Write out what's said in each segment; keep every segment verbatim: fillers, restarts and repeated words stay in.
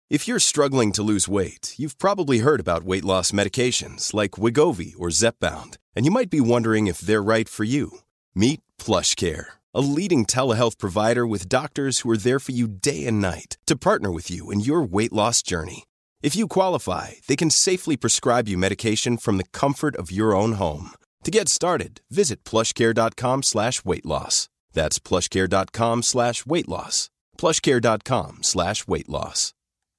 If you're struggling to lose weight, you've probably heard about weight loss medications like Wegovy or Zepbound, and you might be wondering if they're right for you. Meet PlushCare, a leading telehealth provider with doctors who are there for you day and night to partner with you in your weight loss journey. If you qualify, they can safely prescribe you medication from the comfort of your own home. To get started, visit plushcare.com slash weight loss. That's plushcare.com slash weight loss. plushcare.com slash weight loss.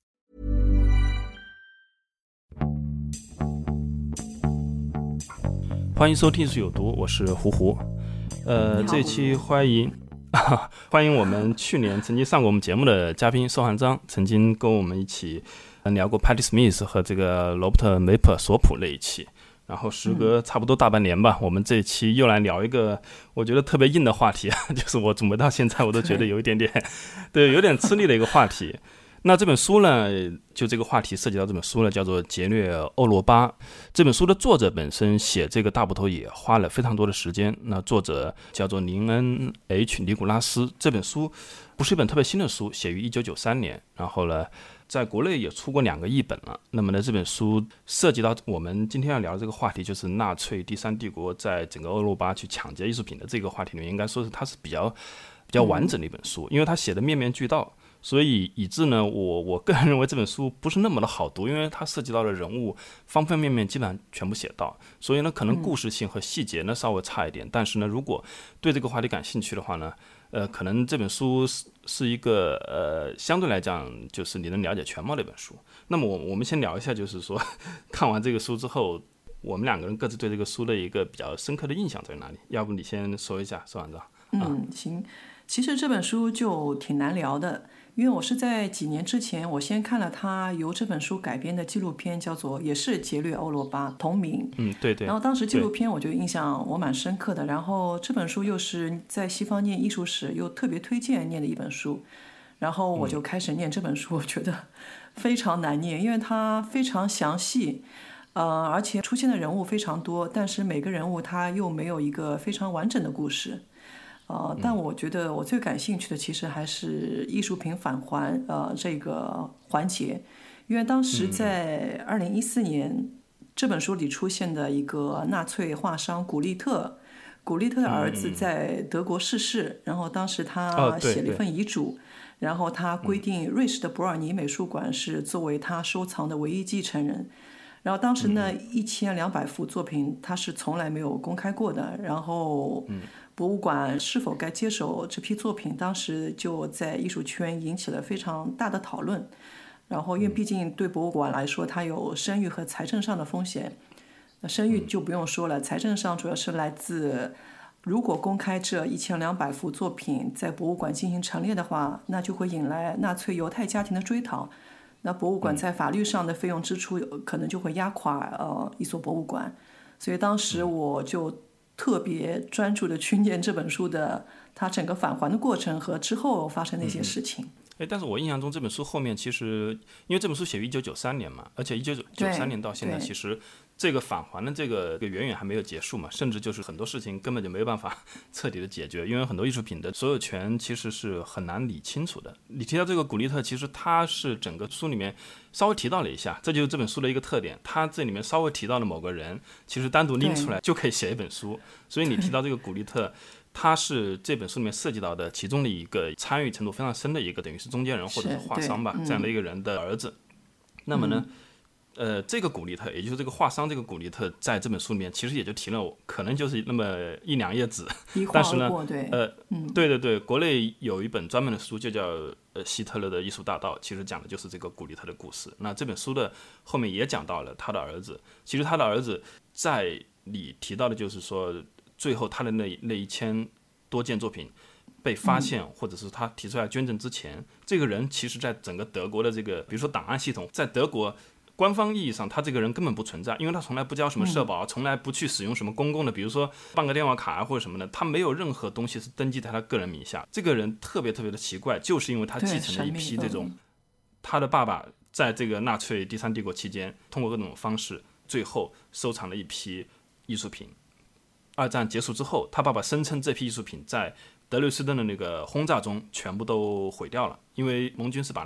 欢迎收听艺术有毒，我是胡胡。呃，这期欢迎欢迎我们去年曾经上过我们节目的嘉宾寿汉章，曾经跟我们一起聊过 Patti Smith 和这个罗伯特梅普索普那一期。然后时隔差不多大半年吧、嗯、我们这一期又来聊一个我觉得特别硬的话题，就是我准备到现在我都觉得有一点点对有点吃力的一个话题。那这本书呢，就这个话题涉及到这本书呢，叫做《劫掠欧罗巴》。这本书的作者本身写这个大部头也花了非常多的时间。那作者叫做林恩 H 尼古拉斯。这本书不是一本特别新的书，写于一九九三年，然后呢在国内也出过两个译本了。那么呢，这本书涉及到我们今天要聊的这个话题，就是纳粹第三帝国在整个欧罗巴去抢劫艺术品的这个话题里面，应该说是它是比较比较完整的一本书，因为它写的面面俱到，所以以致呢，我我个人认为这本书不是那么的好读，因为它涉及到的人物方方面面基本上全部写到，所以呢，可能故事性和细节呢稍微差一点，但是呢，如果对这个话题感兴趣的话呢，呃，可能这本书是是一个呃，相对来讲就是你能了解全貌的一本书。那么我我们先聊一下，就是说看完这个书之后，我们两个人各自对这个书的一个比较深刻的印象在哪里？要不你先说一下，说完之后。 嗯，行。其实这本书就挺难聊的，因为我是在几年之前，我先看了他由这本书改编的纪录片，叫做也是《劫掠欧罗巴》同名。 嗯，对对。 然后当时纪录片我就印象我蛮深刻的，然后这本书又是在西方念艺术史又特别推荐念的一本书，然后我就开始念这本书，我觉得非常难念，因为它非常详细，呃，而且出现的人物非常多，但是每个人物他又没有一个非常完整的故事。呃，但我觉得我最感兴趣的其实还是艺术品返还呃这个环节，因为当时在二零一四年这本书里出现的一个纳粹画商古利特，古利特的儿子在德国逝世，然后当时他写了一份遗嘱，然后他规定瑞士的伯尔尼美术馆是作为他收藏的唯一继承人。然后当时呢，一千两百幅作品他是从来没有公开过的，然后博物馆是否该接手这批作品，当时就在艺术圈引起了非常大的讨论。然后因为毕竟对博物馆来说，它有声誉和财政上的风险。那声誉就不用说了，财政上主要是来自，如果公开这一千两百幅作品在博物馆进行陈列的话，那就会引来纳粹犹太家庭的追讨。那博物馆在法律上的费用支出可能就会压垮呃一所博物馆，所以当时我就特别专注的去念这本书的它整个返还的过程和之后发生的一些事情。 哎，但是我印象中这本书后面其实，因为这本书写于一九九三年嘛，而且一九九三年到现在，其实这个返还的这个远远还没有结束嘛，甚至就是很多事情根本就没有办法彻底的解决，因为很多艺术品的所有权其实是很难理清楚的。你提到这个古利特，其实他是整个书里面稍微提到了一下，这就是这本书的一个特点，他这里面稍微提到了某个人，其实单独拎出来就可以写一本书。所以你提到这个古利特，他是这本书里面涉及到的其中的一个参与程度非常深的一个，等于是中间人或者是画商吧，这样的一个人的儿子。那么呢，嗯、呃，这个古利特，也就是这个画商这个古利特，在这本书里面其实也就提了，可能就是那么一两页纸，但是呢， 对呃，嗯，对对对，国内有一本专门的书，就叫呃希特勒的艺术大道，其实讲的就是这个古利特的故事。那这本书的后面也讲到了他的儿子，其实他的儿子在里提到的就是说，最后他的那那一千多件作品被发现，或者是他提出来捐赠之前，这个人其实在整个德国的这个，比如说档案系统，在德国官方意义上，他这个人根本不存在，因为他从来不交什么社保，从来不去使用什么公共的，比如说办个电话卡或者什么的，他没有任何东西是登记在他个人名下。这个人特别特别的奇怪，就是因为他继承了一批这种，他的爸爸在这个纳粹第三帝国期间，通过各种方式，最后收藏了一批艺术品。二战结束之后，他爸爸声称这批艺术品在德累斯顿的那个轰炸中全部都毁掉了，因为盟军是把那个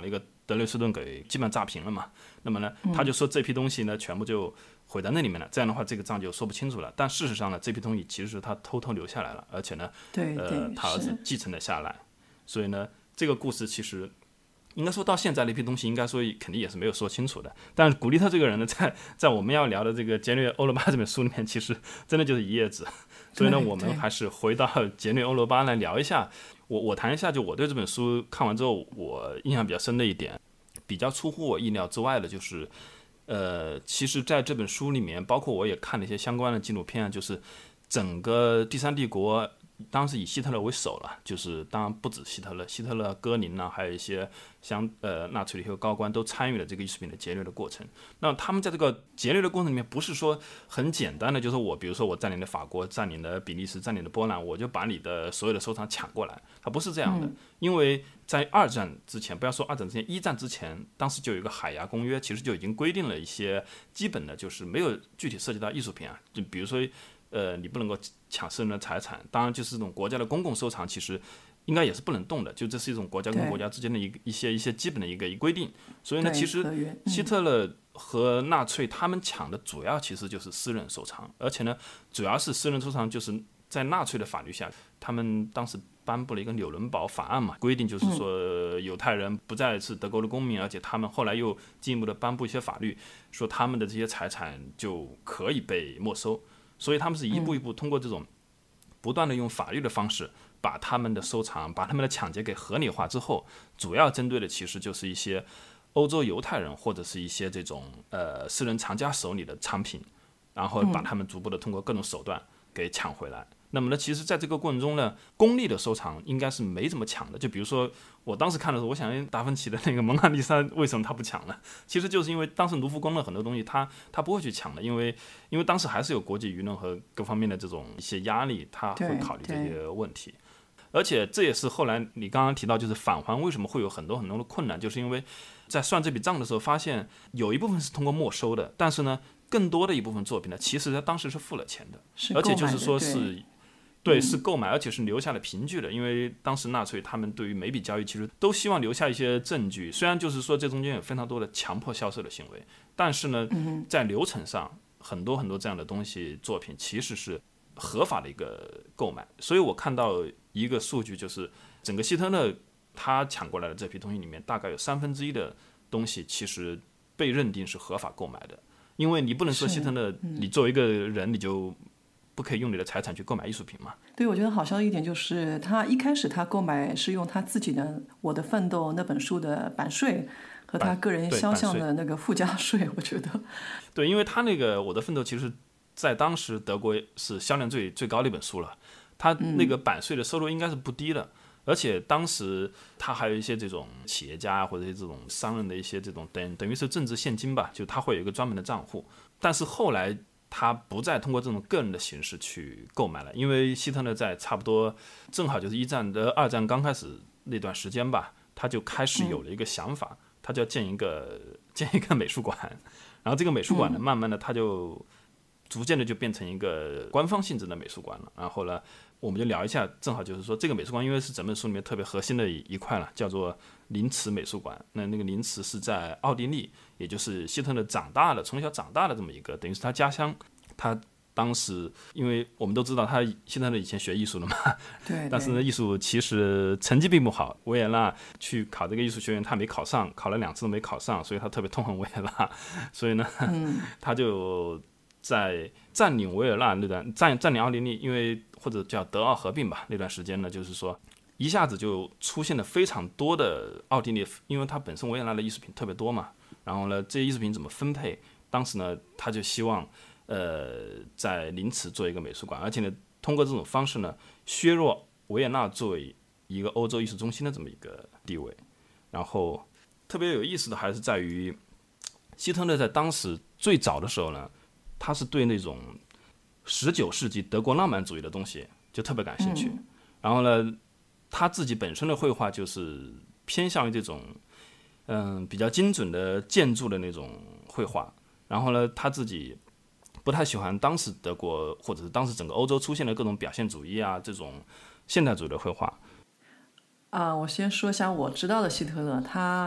德累斯顿给基本炸平了嘛。那么呢，他就说这批东西呢全部就毁在那里面了，这样的话这个账就说不清楚了。但事实上呢，这批东西其实是他偷偷留下来了，而且呢， 对对呃，他儿子继承了下来。所以呢，这个故事其实应该说到现在那批东西，应该说肯定也是没有说清楚的。但是古利特这个人呢，在在我们要聊的这个《劫掠欧罗巴》这本书里面，其实真的就是一页纸。所以呢，我们还是回到《劫掠欧罗巴》来聊一下。我我谈一下，就我对这本书看完之后，我印象比较深的一点，比较出乎我意料之外的，就是，呃，其实在这本书里面，包括我也看了一些相关的纪录片，就是整个第三帝国。当时以希特勒为首了，就是当然不止希特勒，希特勒、戈林呢，还有一些像呃纳粹的一些高官都参与了这个艺术品的劫掠的过程。那他们在这个劫掠的过程里面，不是说很简单的，就是我比如说我占领了法国、占领了比利时、占领了波兰，我就把你的所有的收藏抢过来，它不是这样的。嗯、因为在二战之前，不要说二战之前，一战之前，当时就有一个海牙公约，其实就已经规定了一些基本的，就是没有具体涉及到艺术品啊，就比如说。呃，你不能够抢私人的财产，当然就是这种国家的公共收藏，其实应该也是不能动的，就这是一种国家跟国家之间的一个一些一些基本的一个规定。所以呢，其实希特勒和纳粹他们抢的主要其实就是私人收藏，而且呢，主要是私人收藏就是在纳粹的法律下，他们当时颁布了一个纽伦堡法案嘛，规定就是说犹太人不再是德国的公民，而且他们后来又进一步的颁布一些法律，说他们的这些财产就可以被没收。所以他们是一步一步通过这种不断的用法律的方式，把他们的收藏、把他们的抢劫给合理化之后，主要针对的其实就是一些欧洲犹太人或者是一些这种呃私人藏家手里的藏品，然后把他们逐步的通过各种手段给抢回来。那么呢，其实在这个过程中呢，公立的收藏应该是没怎么抢的。就比如说我当时看的时候，我想达芬奇的那个蒙娜丽莎为什么他不抢呢？其实就是因为当时卢浮宫的很多东西他他不会去抢的，因为因为当时还是有国际舆论和各方面的这种一些压力，他会考虑这些问题。而且这也是后来你刚刚提到，就是返还为什么会有很多很多的困难，就是因为在算这笔账的时候发现有一部分是通过没收的，但是呢更多的一部分作品呢，其实在当时是付了钱的，而且就是说是对，是购买，而且是留下了凭据的。因为当时纳粹他们对于每笔交易其实都希望留下一些证据，虽然就是说这中间有非常多的强迫销售的行为，但是呢，在流程上很多很多这样的东西作品其实是合法的一个购买。所以我看到一个数据，就是整个希特勒他抢过来的这批东西里面，大概有三分之一的东西其实被认定是合法购买的。因为你不能说希特勒，你作为一个人你就不可以用你的财产去购买艺术品嘛？ 对，我觉得好笑的一点就是他一开始他购买是用他自己的《我的奋斗》那本书的版税和他个人肖像的那个附加税，我觉得对，因为他那个《我的奋斗》其实在当时德国是销量最最高的一本书了，他那个版税的收入应该是不低的、嗯、而且当时他还有一些这种企业家或者这种商人的一些这种等等于是政治现金吧，就他会有一个专门的账户，但是后来他不再通过这种个人的形式去购买了，因为希特勒在差不多正好就是一战的二战刚开始那段时间吧，他就开始有了一个想法、嗯、他就要建一个建一个美术馆，然后这个美术馆呢、嗯、慢慢的他就逐渐的就变成一个官方性质的美术馆了。然后呢我们就聊一下，正好就是说这个美术馆因为是整本书里面特别核心的一块了，叫做林茨美术馆。那那个林茨是在奥地利，也就是希特勒长大的从小长大的这么一个等于是他家乡。他当时因为我们都知道他希特勒以前学艺术的嘛， 对对， 但是呢艺术其实成绩并不好，维也纳去考这个艺术学院他没考上，考了两次都没考上，所以他特别痛恨维也纳，所以呢、嗯、他就在占领维也纳那段占占领奥地利，因为或者叫德奥合并吧，那段时间呢就是说一下子就出现了非常多的奥地利，因为他本身维也纳的艺术品特别多嘛，然后呢这些艺术品怎么分配，当时呢他就希望呃在林茨做一个美术馆，而且呢通过这种方式呢削弱维也纳作为一个欧洲艺术中心的这么一个地位。然后特别有意思的还是在于希特勒在当时最早的时候呢，他是对那种十九世纪德国浪漫主义的东西就特别感兴趣、嗯、然后呢他自己本身的绘画就是偏向于这种嗯比较精准的建筑的那种绘画，然后呢他自己不太喜欢当时德国或者是当时整个欧洲出现的各种表现主义啊这种现代主义的绘画。 啊、呃，我先说一下我知道的希特勒，他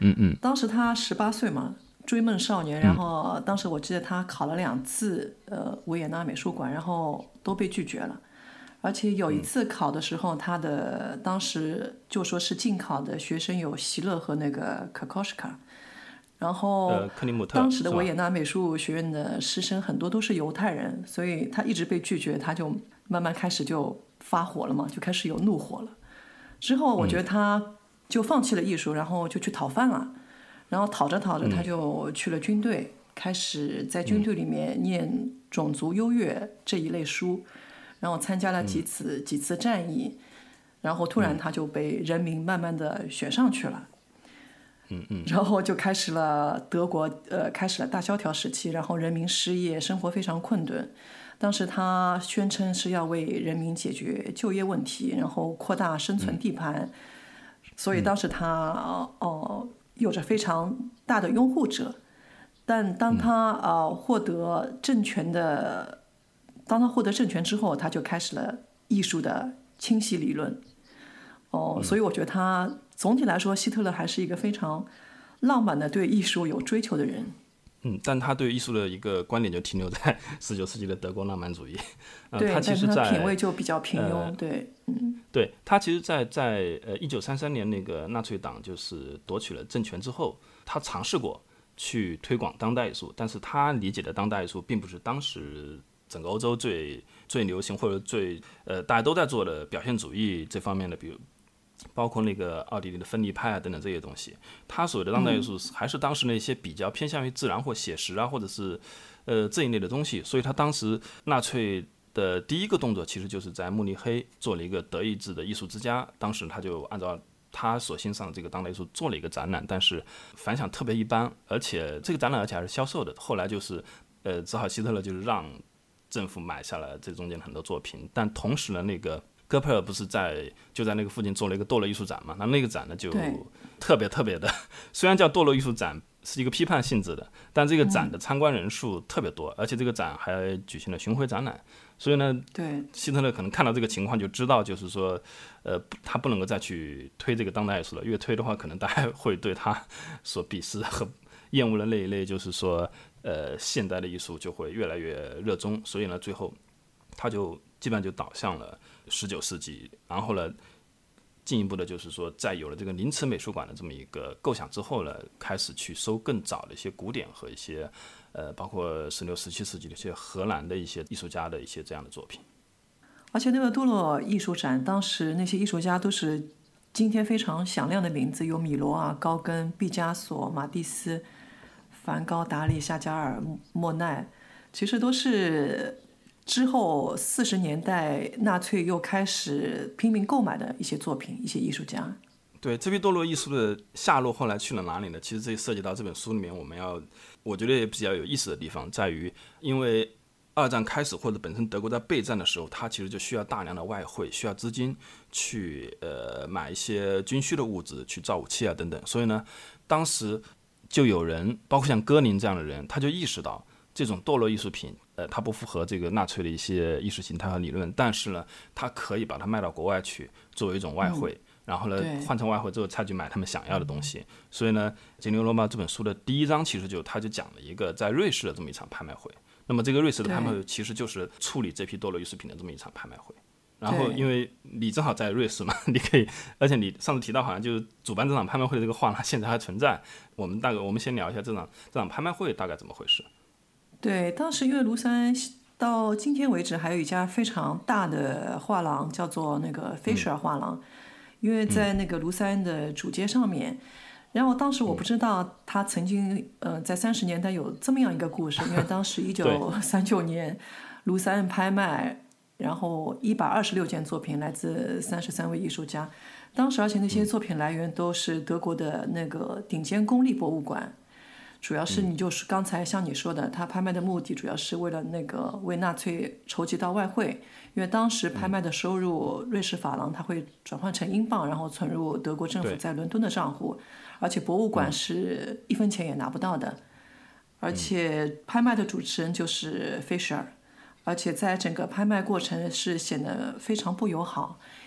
嗯嗯， 当时他十八岁嘛，追梦少年，然后当时我记得他考了两次呃维也纳美术馆，然后都被拒绝了。而且有一次考的时候，他的当时就说是进考的学生有席勒和那个可考什卡，然后呃，克里姆特当时的维是吧？ 也纳美术学院的师生很多都是犹太人，所以他一直被拒绝，他就慢慢开始就发火了嘛，就开始有怒火了。之后我觉得他就放弃了艺术，然后就去讨饭了，然后讨着讨着他就去了军队，开始在军队里面念种族优越这一类书。然后参加了几次、嗯、几次战役，然后突然他就被人民慢慢的选上去了， 嗯嗯， 然后就开始了德国呃开始了大萧条时期，然后人民失业，生活非常困顿。当时他宣称是要为人民解决就业问题，然后扩大生存地盘，嗯、所以当时他哦、呃、有着非常大的拥护者。但当他呃获得政权的。当他获得政权之后，他就开始了艺术的清晰理论。哦，所以我觉得他总体来说，希特勒还是一个非常浪漫的对艺术有追求的人。 嗯，但他对艺术的一个观点就停留在十九世纪的德国浪漫主义。呃、 对， 他其实在但他品味就比较平庸。 呃、 对，嗯， 对他其实在，在在呃一九三三年那个纳粹党就是夺取了政权之后，他尝试过去推广当代艺术，但是他理解的当代艺术并不是当时整个欧洲最最流行或者最呃大家都在做的表现主义这方面的，比如包括那个奥地利的分离派啊等等这些东西。他所谓的当代艺术还是当时那些比较偏向于自然或写实啊，或者是呃这一类的东西。所以他当时纳粹的第一个动作其实就是在慕尼黑做了一个德意志的艺术之家，当时他就按照他所欣赏的这个当代艺术做了一个展览，但是反响特别一般，而且这个展览而且还是销售的。后来就是呃只好希特勒就是让政府买下了这中间很多作品，但同时呢，那个戈培尔不是在就在那个附近做了一个堕落艺术展嘛？那那个展呢就特别特别的，虽然叫堕落艺术展，是一个批判性质的，但这个展的参观人数特别多，嗯、而且这个展还举行了巡回展览。所以呢， 对希特勒可能看到这个情况就知道，就是说，呃，他不能够再去推这个当代艺术了，越推的话，可能大家会对他所鄙视和厌恶的那一类，就是说。呃，现代的艺术就会越来越热衷，所以呢，最后他就基本上就导向了十九世纪，然后呢，进一步的就是说，在有了这个临池美术馆的这么一个构想之后呢，开始去收更早的一些古典和一些呃，包括十六、十七世纪的一些荷兰的一些艺术家的一些这样的作品。 而且那个堕落艺术展，当时那些艺术家都是今天非常响亮的名字，有米罗啊、高更、毕加索、马蒂斯。梵高、达利、夏加尔、莫奈，其实都是之后四十年代纳粹又开始拼命购买的一些作品，一些艺术家。 对，这批堕落艺术的下落后来去了哪里呢？其实这涉及到这本书里面我们要，我觉得也比较有意思的地方在于，因为二战开始或者本身德国在备战的时候，它其实就需要大量的外汇，需要资金去呃买一些军需的物质，去造武器啊等等。所以呢，当时就有人，包括像戈宁这样的人，他就意识到这种堕落艺术品，呃，它不符合这个纳粹的一些意识形态和理论，但是呢，他可以把它卖到国外去，作为一种外汇，嗯、然后呢，换成外汇之后再去买他们想要的东西。嗯、所以呢，《杰尼罗巴》这本书的第一章其实就他就讲了一个在瑞士的这么一场拍卖会。那么这个瑞士的拍卖会其实就是处理这批堕落艺术品的这么一场拍卖会。然后，因为你正好在瑞士嘛，你可以，而且你上次提到好像就是主办这场拍卖会的这个画廊现在还存在。我们大概我们先聊一下这场这场拍卖会大概怎么回事。 对，当时因为卢塞恩到今天为止还有一家非常大的画廊，叫做那个菲舍尔画廊，嗯、因为在那个卢塞恩的主街上面。然后当时我不知道他曾经呃在三十年代有这么样一个故事，因为当时一九三九年卢塞恩拍卖。然后一百二十六件作品来自三十三位艺术家，当时而且那些作品来源都是德国的那个顶尖公立博物馆，主要是你就是刚才像你说的，他拍卖的目的主要是为了那个为纳粹筹集到外汇，因为当时拍卖的收入瑞士法郎它会转换成英镑，然后存入德国政府在伦敦的账户，而且博物馆是一分钱也拿不到的，而且拍卖的主持人就是菲舍尔。而且在整个拍卖过程是显得非常不友好，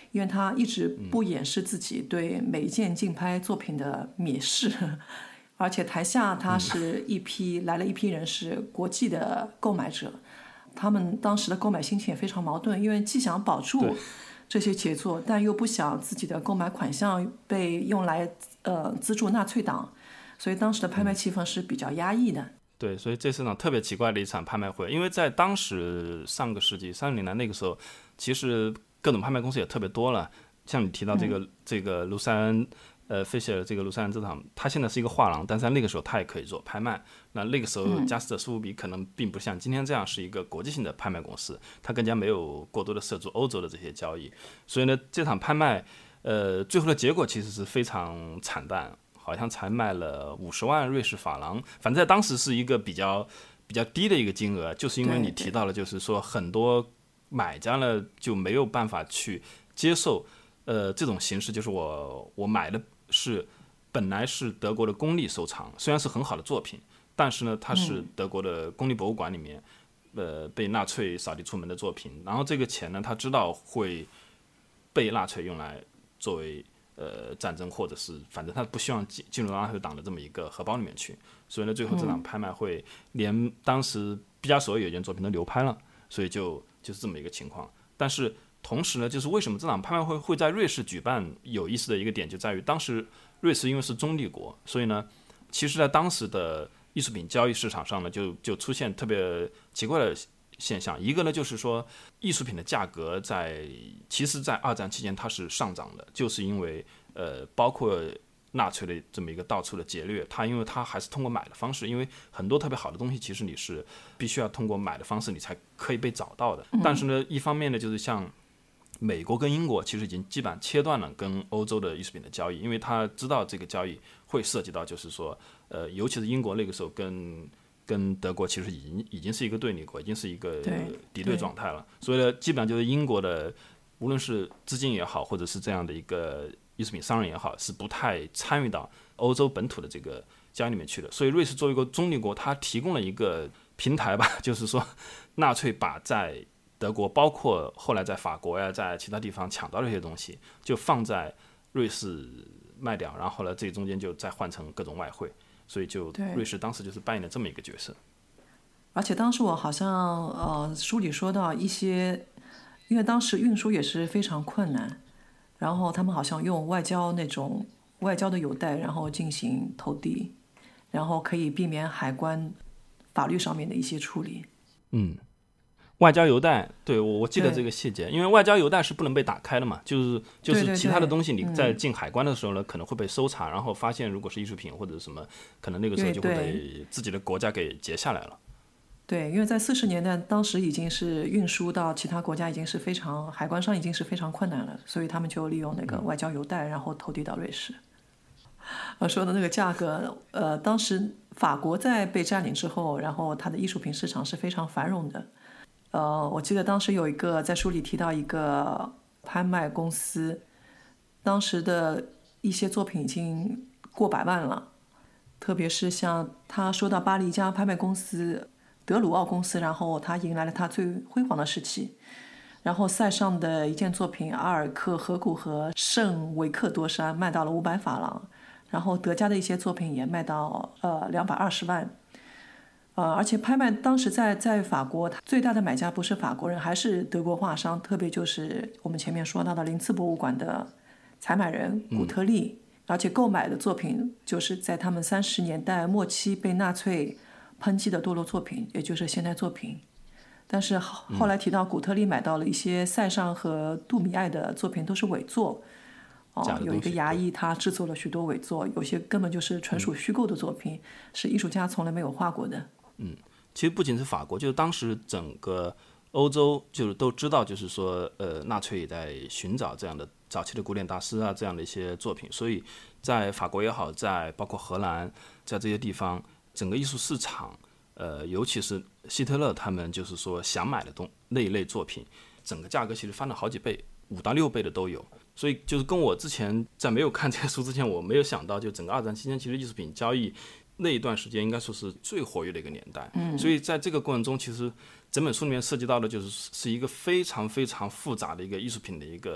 因为他一直不掩饰自己对每一件竞拍作品的蔑视，而且台下他是一批、嗯、来了一批人是国际的购买者，他们当时的购买心情也非常矛盾，因为既想保住这些杰作，但又不想自己的购买款项被用来呃资助纳粹党，所以当时的拍卖气氛是比较压抑的。 对，所以这是场特别奇怪的一场拍卖会，因为在当时上个世纪三十年代那个时候，其实各种拍卖公司也特别多了。像你提到这个、嗯、这个卢塞恩呃费舍尔这个卢塞恩这场，他现在是一个画廊，但是在那个时候他也可以做拍卖。那那个时候佳士得苏富比可能并不像今天这样是一个国际性的拍卖公司，它更加没有过多的涉足欧洲的这些交易。所以呢，这场拍卖呃最后的结果其实是非常惨淡。好像才卖了五十万瑞士法郎，反正在当时是一个比较比较低的一个金额，就是因为你提到了，就是说很多买家呢就没有办法去接受，呃，这种形式，就是我我买的是本来是德国的公立收藏，虽然是很好的作品，但是呢它是德国的公立博物馆里面，呃，被纳粹扫地出门的作品，然后这个钱呢他知道会被纳粹用来作为。呃，战争或者是反正他不希望进进入纳粹党的这么一个荷包里面去，所以呢，最后这场拍卖会连当时毕加索有一件作品都流拍了，所以就就是这么一个情况。但是同时呢，就是为什么这场拍卖会会在瑞士举办，有意思的一个点就在于，当时瑞士因为是中立国，所以呢，其实在当时的艺术品交易市场上呢，就就出现特别奇怪的现象。一个呢，就是说艺术品的价格在其实在二战期间它是上涨的，就是因为呃包括纳粹的这么一个到处的劫掠，它因为它还是通过买的方式，因为很多特别好的东西其实你是必须要通过买的方式你才可以被找到的。但是呢，一方面呢，就是像美国跟英国其实已经基本上切断了跟欧洲的艺术品的交易，因为他知道这个交易会涉及到就是说呃尤其是英国那个时候跟跟德国其实已经已经是一个对立国，已经是一个敌对状态了。所以呢，基本上就是英国的，无论是资金也好，或者是这样的一个艺术品商人也好，是不太参与到欧洲本土的这个交易里面去的。所以瑞士作为一个中立国，它提供了一个平台吧，就是说纳粹把在德国，包括后来在法国呀，在其他地方抢到的一些东西，就放在瑞士卖掉，然后呢，这中间就再换成各种外汇。所以就瑞士当时就是扮演了这么一个角色。 而且当时我好像呃书里说到一些，因为当时运输也是非常困难，然后他们好像用外交那种外交的邮袋，然后进行投递，然后可以避免海关法律上面的一些处理。 嗯。外交邮袋，对，我我记得这个细节，因为外交邮袋是不能被打开的嘛，就是就是其他的东西你在进海关的时候呢，可能会被搜查，然后发现如果是艺术品或者什么，可能那个时候就会被自己的国家给截下来了。 对，因为在四十年代，当时已经是运输到其他国家已经是非常海关上已经是非常困难了，所以他们就利用那个外交邮袋，然后投递到瑞士。我说的那个价格，呃，当时法国在被占领之后，然后它的艺术品市场是非常繁荣的。呃，我记得当时有一个在书里提到一个拍卖公司，当时的一些作品已经过百万了，特别是像他说到巴黎一家拍卖公司德鲁奥公司，然后他迎来了他最辉煌的时期，然后塞尚的一件作品阿尔克河谷和圣维克多山卖到了五百法郎，然后德加的一些作品也卖到呃两百二十万。呃，而且拍卖当时在在法国，最大的买家不是法国人，还是德国画商，特别就是我们前面说到的林茨博物馆的采买人古特利，嗯、而且购买的作品就是在他们三十年代末期被纳粹抨击的堕落作品，也就是现代作品。但是后来提到古特利买到了一些塞尚和杜米埃的作品都是伪作。哦，有一个牙医他制作了许多伪作，有些根本就是纯属虚构的作品，嗯、是艺术家从来没有画过的。 嗯，其实不仅是法国，就是当时整个欧洲就是都知道，就是说，呃，纳粹也在寻找这样的早期的古典大师啊，这样的一些作品，所以在法国也好，在包括荷兰，在这些地方，整个艺术市场，呃，尤其是希特勒他们就是说想买的东那一类作品，整个价格其实翻了好几倍，五到六倍的都有。所以就是跟我之前在没有看这个书之前，我没有想到，就整个二战期间，其实艺术品交易那一段时间应该说是最活跃的一个年代。嗯，所以在这个过程中，其实整本书里面涉及到的就是是一个非常非常复杂的一个艺术品的一个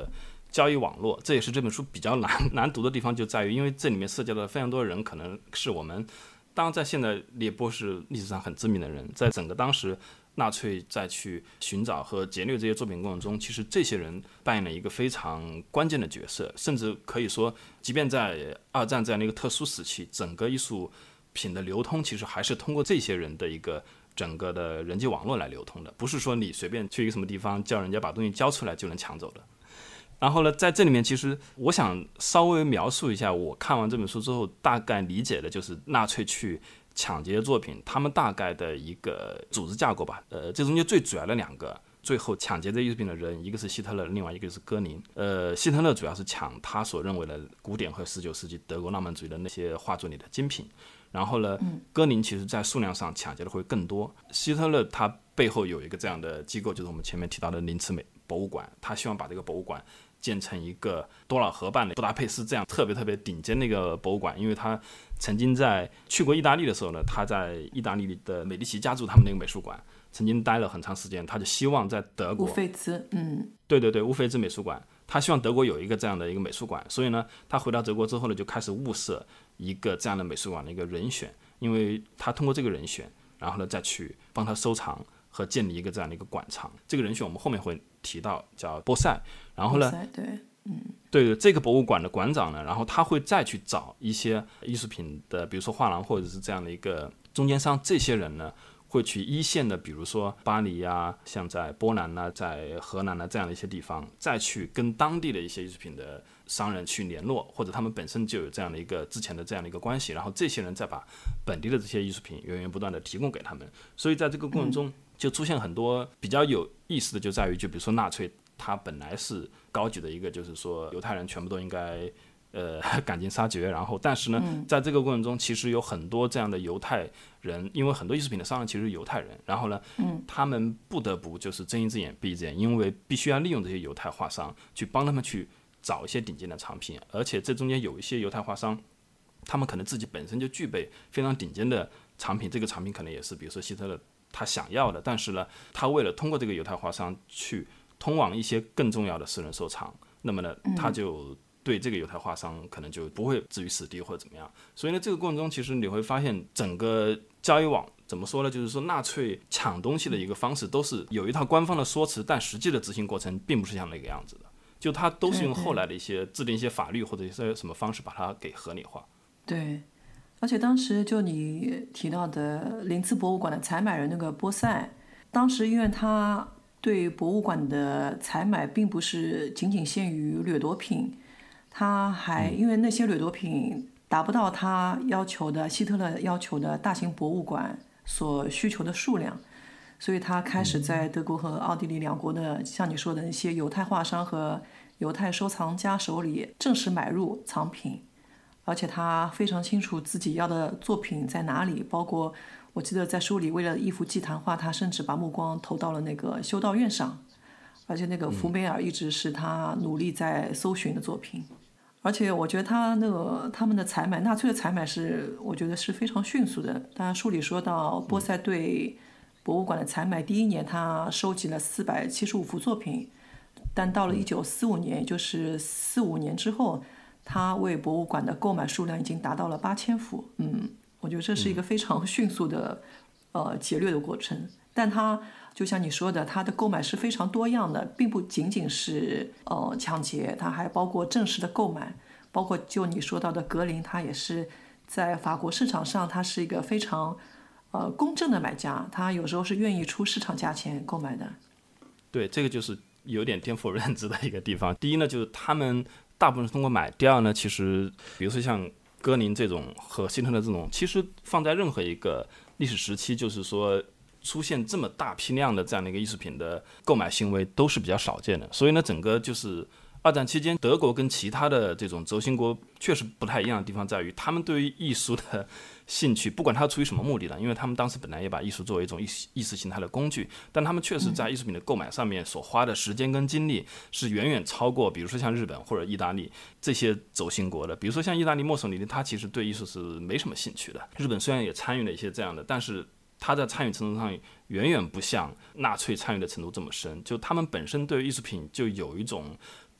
交易网络，这也是这本书比较难难读的地方，就在于因为这里面涉及到了非常多的人，可能是我们当然在现在列波是历史上很知名的人，在整个当时纳粹再去寻找和劫掠这些作品过程中，其实这些人扮演了一个非常关键的角色，甚至可以说即便在二战这样的一个特殊时期，整个艺术品的流通其实还是通过这些人的一个整个的人际网络来流通的，不是说你随便去一个什么地方叫人家把东西交出来就能抢走的。然后呢，在这里面其实我想稍微描述一下我看完这本书之后大概理解的就是纳粹去抢劫作品他们大概的一个组织架构吧。呃，这中间最主要的两个最后抢劫这艺术品的人，一个是希特勒，另外一个是戈宁。呃，希特勒主要是抢他所认为的古典和十九世纪德国浪漫主义的那些画作里的精品，然后呢，戈宁其实在数量上抢劫的会更多。希特勒他背后有一个这样的机构，就是我们前面提到的林茨美博物馆，他希望把这个博物馆建成一个多瑙河畔的布达佩斯这样特别特别顶尖的一个博物馆，因为他曾经在去过意大利的时候呢，他在意大利的美第奇家族他们那个美术馆曾经待了很长时间，他就希望在德国乌菲兹，嗯， 对对对，乌菲兹美术馆，他希望德国有一个这样的一个美术馆，所以呢，他回到德国之后呢，就开始物色一个这样的美术馆的一个人选，因为他通过这个人选，然后呢再去帮他收藏和建立一个这样的一个馆藏。这个人选我们后面会提到，叫波塞。然后呢， 对，嗯， 对这个博物馆的馆长呢，然后他会再去找一些艺术品的，比如说画廊或者是这样的一个中间商，这些人呢会去一线的，比如说巴黎啊，像在波兰啊，在荷兰啊这样的一些地方，再去跟当地的一些艺术品的商人去联络，或者他们本身就有这样的一个之前的这样的一个关系，然后这些人再把本地的这些艺术品源源不断的提供给他们。所以在这个过程中就出现很多比较有意思的，就在于就比如说纳粹他本来是高举的一个，就是说犹太人全部都应该呃赶尽杀绝，然后但是呢，在这个过程中其实有很多这样的犹太人，因为很多艺术品的商人其实是犹太人，然后呢，他们不得不就是睁一只眼闭一只眼，因为必须要利用这些犹太画商去帮他们去找一些顶尖的藏品，而且这中间有一些犹太画商，他们可能自己本身就具备非常顶尖的藏品，这个藏品可能也是比如说希特勒他想要的，但是呢，他为了通过这个犹太画商去通往一些更重要的私人收藏，那么呢，他就对这个犹太画商可能就不会置于死地或者怎么样。所以呢，这个过程中其实你会发现整个交易网怎么说呢，就是说纳粹抢东西的一个方式都是有一套官方的说辞，但实际的执行过程并不是像那个样子的，就他都是用后来的一些制定一些法律或者一些什么方式把它给合理化。 对，而且当时就你提到的林茨博物馆的采买人那个波塞，当时因为他对博物馆的采买并不是仅仅限于掠夺品，他还因为那些掠夺品达不到他要求的希特勒要求的大型博物馆所需求的数量，所以他开始在德国和奥地利两国的像你说的那些犹太画商和犹太收藏家手里正式买入藏品，而且他非常清楚自己要的作品在哪里，包括我记得在书里为了一幅祭坛画，他甚至把目光投到了那个修道院上，而且那个福梅尔一直是他努力在搜寻的作品。而且我觉得他那个他们的采买，纳粹的采买是我觉得是非常迅速的。当然书里说到波塞对博物馆的采买，第一年他收集了四百七十五幅作品，但到了一九四五年，也就是四五年之后，他为博物馆的购买数量已经达到了八千幅。嗯，我觉得这是一个非常迅速的呃劫掠的过程。但他就像你说的，他的购买是非常多样的，并不仅仅是呃抢劫，他还包括正式的购买，包括就你说到的格林，他也是在法国市场上，他是一个非常呃公正的买家，他有时候是愿意出市场价钱购买的。 对，这个就是有点颠覆我认知的一个地方。第一呢，就是他们大部分是通过买；第二呢，其实比如说像戈宁这种和希特勒这种，其实放在任何一个历史时期，就是说出现这么大批量的这样的一个艺术品的购买行为都是比较少见的。所以呢，整个就是二战期间，德国跟其他的这种轴心国确实不太一样的地方在于，他们对于艺术的兴趣，不管他出于什么目的的，因为他们当时本来也把艺术作为一种意意识形态的工具，但他们确实在艺术品的购买上面所花的时间跟精力是远远超过比如说像日本或者意大利这些轴心国的。比如说像意大利墨索里尼，他其实对艺术是没什么兴趣的，日本虽然也参与了一些这样的，但是他在参与程度上远远不像纳粹参与的程度这么深，就他们本身对艺术品就有一种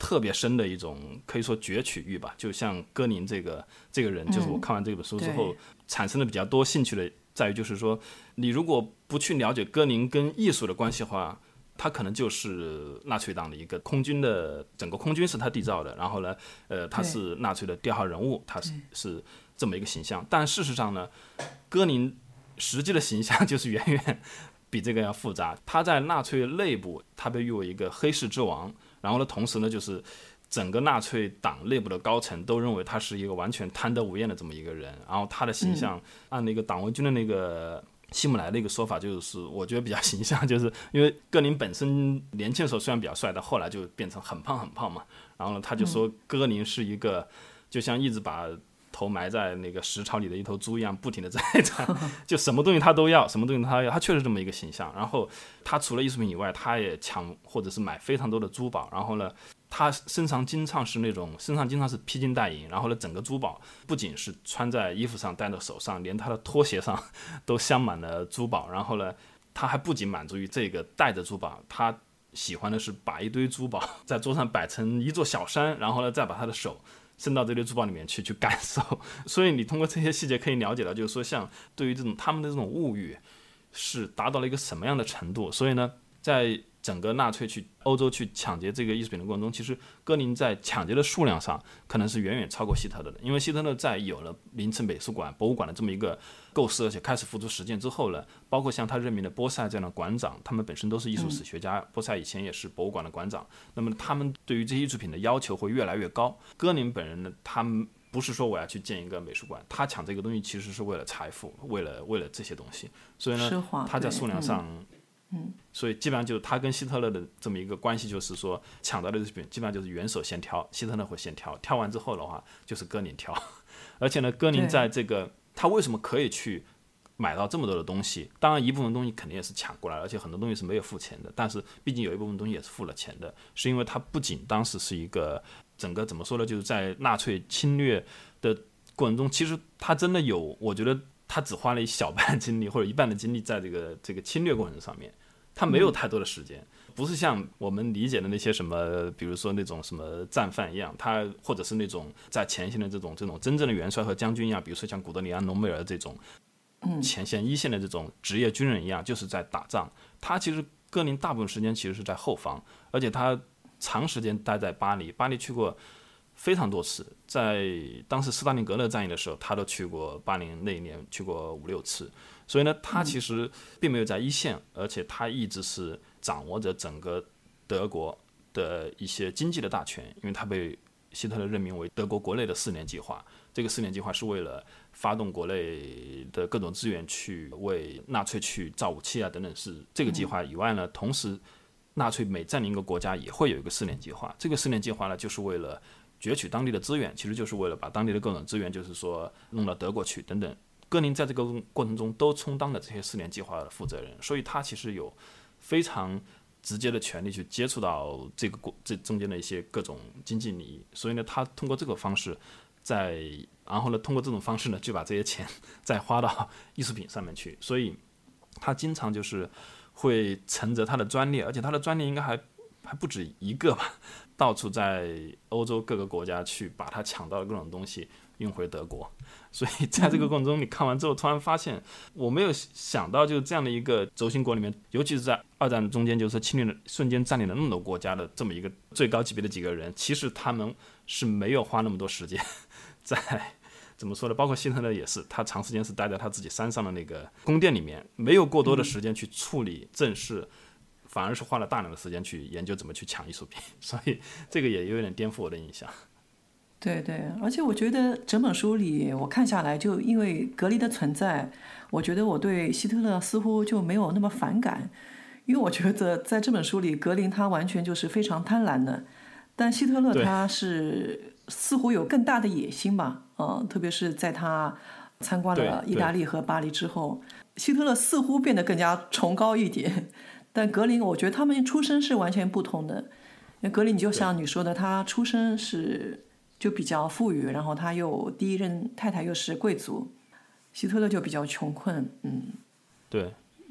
特别深的一种可以说攫取欲吧。就像歌宁这个这个人，就是我看完这本书之后、嗯、产生的比较多兴趣的，在于就是说，你如果不去了解歌宁跟艺术的关系的话，他可能就是纳粹党的一个空军的，整个空军是他缔造的，然后呢，呃，他是纳粹的第二号人物，他是是这么一个形象。但事实上呢，歌宁实际的形象就是远远比这个要复杂。他在纳粹内部，他被誉为一个黑市之王，然后呢，同时呢，就是整个纳粹党内部的高层都认为他是一个完全贪得无厌的这么一个人。然后他的形象，嗯、按那个党卫军的那个希姆莱的一个说法，就是我觉得比较形象，就是因为歌宁本身年轻的时候虽然比较帅，但后来就变成很胖很胖嘛。然后呢，他就说歌宁是一个就像一直把头埋在那个食槽里的一头猪一样，不停的在战，就什么东西他都要，什么东西他都要，他确实这么一个形象。然后他除了艺术品以外，他也抢或者是买非常多的珠宝。然后呢，他身上经常是那种身上经常是披金戴银。然后呢，整个珠宝不仅是穿在衣服上戴在手上，连他的拖鞋上都镶满了珠宝。然后呢，他还不仅满足于这个戴着珠宝，他喜欢的是把一堆珠宝在桌上摆成一座小山，然后呢，再把他的手伸到这堆珠宝里面去去感受。所以你通过这些细节可以了解到，就是说像对于这种他们的这种物欲是达到了一个什么样的程度。所以呢，在整个纳粹去欧洲去抢劫这个艺术品的过程中，其实歌宁在抢劫的数量上可能是远远超过希特勒的。因为希特勒在有了林茨美术馆博物馆的这么一个构思，而且开始付诸实践之后呢，包括像他任命的波塞这样的馆长，他们本身都是艺术史学家、嗯、波塞以前也是博物馆的馆长，那么他们对于这些艺术品的要求会越来越高。歌宁本人呢，他们不是说我要去建一个美术馆，他抢这个东西其实是为了财富，为了为了这些东西。所以呢，他在数量上嗯， 所以基本上就是他跟希特勒的这么一个关系，就是说抢到的艺术品基本上就是元首先挑，希特勒会先挑，挑完之后的话就是歌宁挑。而且呢，歌宁在这个他为什么可以去买到这么多的东西，当然一部分东西肯定也是抢过来，而且很多东西是没有付钱的，但是毕竟有一部分东西也是付了钱的，是因为他不仅当时是一个整个怎么说呢，就是在纳粹侵略的过程中，其实他真的有，我觉得他只花了一小半精力或者一半的精力在这个这个侵略过程上面，他没有太多的时间、嗯、不是像我们理解的那些什么比如说那种什么战犯一样，他或者是那种在前线的这种这种真正的元帅和将军一样，比如说像古德里安·隆美尔这种前线一线的这种职业军人一样，就是在打仗。他其实歌宁大部分时间其实是在后方，而且他长时间待在巴黎，巴黎去过非常多次，在当时斯大林格勒战役的时候他都去过巴黎，那一年去过五六次。所以呢，他其实并没有在一线，而且他一直是掌握着整个德国的一些经济的大权，因为他被希特勒任命为德国国内的四年计划。这个四年计划是为了发动国内的各种资源去为纳粹去造武器啊等等，是这个计划以外呢，同时纳粹每占领一个国家也会有一个四年计划。这个四年计划呢，就是为了攫取当地的资源，其实就是为了把当地的各种资源就是说弄到德国去等等。歌宁在这个过程中都充当了这些四年计划的负责人，所以他其实有非常直接的权利去接触到这个过这中间的一些各种经济利益。所以呢，他通过这个方式在然后呢，通过这种方式呢，就把这些钱再花到艺术品上面去。所以他经常就是会乘着他的专利，而且他的专利应该还还不止一个吧，到处在欧洲各个国家去把他抢到的各种东西运回德国。所以在这个过程中，你看完之后突然发现，我没有想到就是这样的一个轴心国里面，尤其是在二战中间，就是侵略了瞬间占领了那么多国家的这么一个最高级别的几个人，其实他们是没有花那么多时间在怎么说呢，包括希特勒也是，他长时间是待在他自己山上的那个宫殿里面，没有过多的时间去处理政事，反而是花了大量的时间去研究怎么去抢艺术品。所以这个也有点颠覆我的印象。 对对，而且我觉得整本书里我看下来，就因为格林的存在，我觉得我对希特勒似乎就没有那么反感，因为我觉得在这本书里，格林他完全就是非常贪婪的，但希特勒他是似乎有更大的野心吧，呃，特别是在他参观了意大利和巴黎之后，希特勒似乎变得更加崇高一点，但格林我觉得他们出身是完全不同的。因为格林就像你说的，他出身是就比较富裕，然后他又第一任太太又是贵族，希特勒就比较穷困。嗯， 对，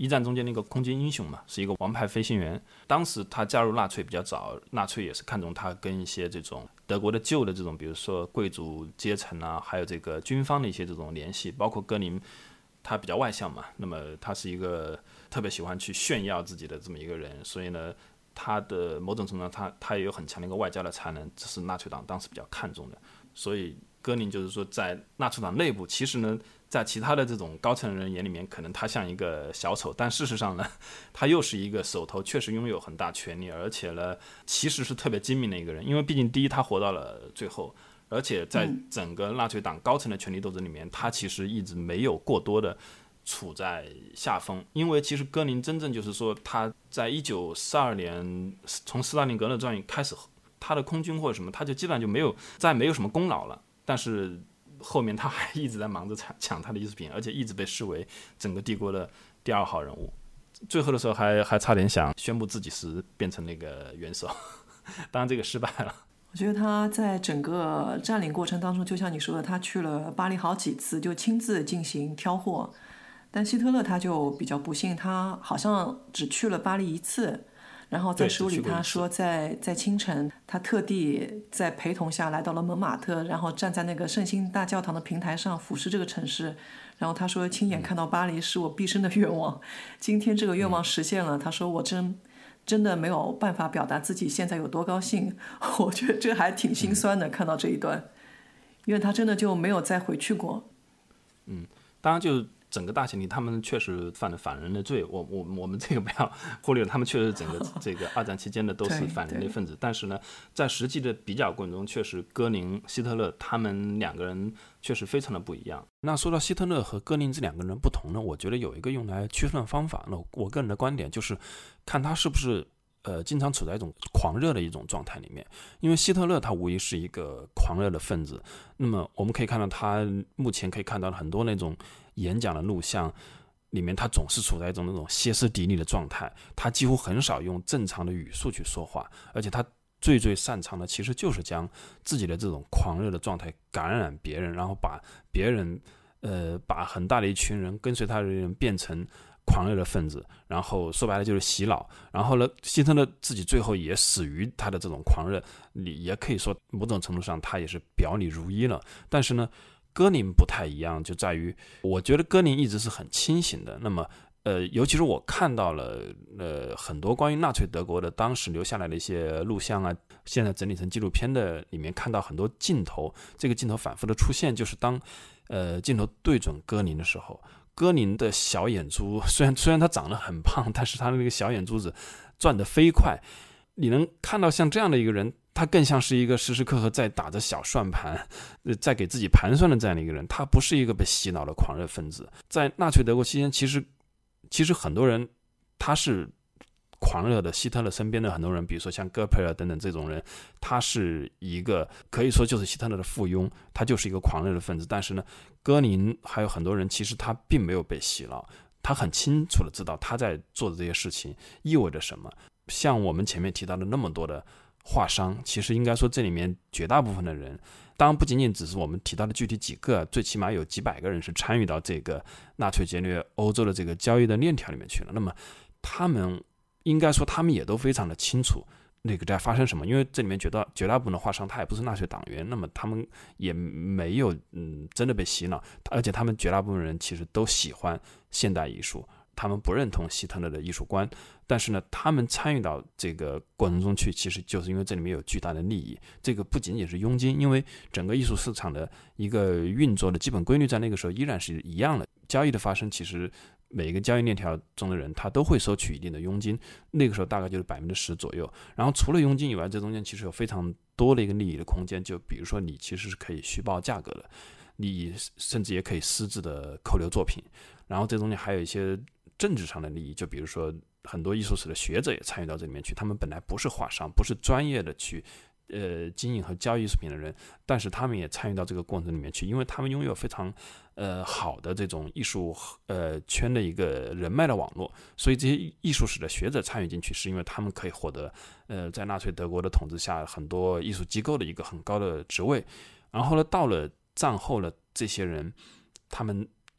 一战中间那个空军英雄嘛，是一个王牌飞行员。当时他加入纳粹比较早，纳粹也是看中他跟一些这种德国的旧的这种，比如说贵族阶层啊，还有这个军方的一些这种联系，包括戈宁，他比较外向嘛，那么他是一个特别喜欢去炫耀自己的这么一个人，所以呢，他的某种程度上他他也有很强的一个外交的才能，这是纳粹党当时比较看重的。所以戈宁就是说，在纳粹党内部，其实呢，在其他的这种高层人眼里面，可能他像一个小丑，但事实上呢，他又是一个手头确实拥有很大权力，而且呢，其实是特别精明的一个人。因为毕竟第一，他活到了最后，而且在整个纳粹党高层的权力斗争里面，他其实一直没有过多的处在下风。因为其实戈宁真正就是说，他在一九四二年从斯大林格勒战役开始，他的空军或者什么，他就基本上就没有再没有什么功劳了。但是后面他还一直在忙着抢他的艺术品，而且一直被视为整个帝国的第二号人物。最后的时候还还差点想宣布自己是变成那个元首，当然这个失败了。 我觉得他在整个占领过程当中，就像你说的，他去了巴黎好几次，就亲自进行挑货。但希特勒他就比较不幸，他好像只去了巴黎一次。然后在书里他说在，在清晨，他特地在陪同下来到了蒙马特，然后站在那个圣心大教堂的平台上俯视这个城市。然后他说，亲眼看到巴黎是我毕生的愿望，今天这个愿望实现了。他说我真真的没有办法表达自己现在有多高兴。我觉得这还挺心酸的，看到这一段，因为他真的就没有再回去过。 嗯，当然就整个大前提，他们确实犯了反人的罪，我我我们这个不要忽略了，他们确实整个这个二战期间的都是反人类分子。但是呢，在实际的比较过程中，确实戈宁、希特勒他们两个人确实非常的不一样。那说到希特勒和戈宁这两个人不同呢，我觉得有一个用来区分的方法。那我个人的观点就是看他是不是呃经常处在一种狂热的一种状态里面。因为希特勒他无疑是一个狂热的分子，那么我们可以看到他目前可以看到很多那种演讲的录像里面，他总是处在一种那种歇斯底里的状态，他几乎很少用正常的语速去说话，而且他最最擅长的其实就是将自己的这种狂热的状态感染别人，然后把别人呃把很大的一群人跟随他的人变成狂热的分子，然后说白了就是洗脑。然后呢，希特勒自己最后也死于他的这种狂热，你也可以说某种程度上他也是表里如一了。但是呢，戈宁不太一样，就在于我觉得戈宁一直是很清醒的。那么呃，尤其是我看到了呃很多关于纳粹德国的当时留下来的一些录像啊，现在整理成纪录片的里面看到很多镜头，这个镜头反复的出现，就是当呃镜头对准戈宁的时候，戈宁的小眼珠虽然虽然他长得很胖，但是他的那个小眼珠子转得飞快，你能看到像这样的一个人，他更像是一个时时刻刻在打着小算盘，在给自己盘算的这样的一个人，他不是一个被洗脑的狂热分子。在纳粹德国期间，其实其实很多人他是狂热的，希特勒身边的很多人，比如说像戈培尔等等这种人，他是一个可以说就是希特勒的附庸，他就是一个狂热的分子。但是呢，戈宁还有很多人，其实他并没有被洗脑，他很清楚的知道他在做的这些事情意味着什么。像我们前面提到的那么多的画商，其实应该说这里面绝大部分的人，当然不仅仅只是我们提到的具体几个，最起码有几百个人是参与到这个纳粹劫掠欧洲的这个交易的链条里面去了。那么他们应该说他们也都非常的清楚那个在发生什么，因为这里面绝大绝大部分的画商他也不是纳粹党员，那么他们也没有嗯真的被洗脑，而且他们绝大部分人其实都喜欢现代艺术，他们不认同希特勒的艺术观，但是呢，他们参与到这个过程中去，其实就是因为这里面有巨大的利益。这个不仅仅是佣金，因为整个艺术市场的一个运作的基本规律在那个时候依然是一样的。交易的发生，其实每一个交易链条中的人，他都会收取一定的佣金，那个时候大概就是百分之十左右。然后除了佣金以外，这中间其实有非常多的一个利益的空间，就比如说你其实是可以虚报价格的，你甚至也可以私自的扣留作品。然后这中间还有一些政治上的利益，就比如说很多艺术史的学者也参与到这里面去，他们本来不是画商，不是专业的去呃经营和交易艺术品的人，但是他们也参与到这个过程里面去，因为他们拥有非常呃好的这种艺术呃圈的一个人脉的网络，所以这些艺术史的学者参与进去，是因为他们可以获得呃在纳粹德国的统治下很多艺术机构的一个很高的职位。然后呢，到了战后了，这些人他们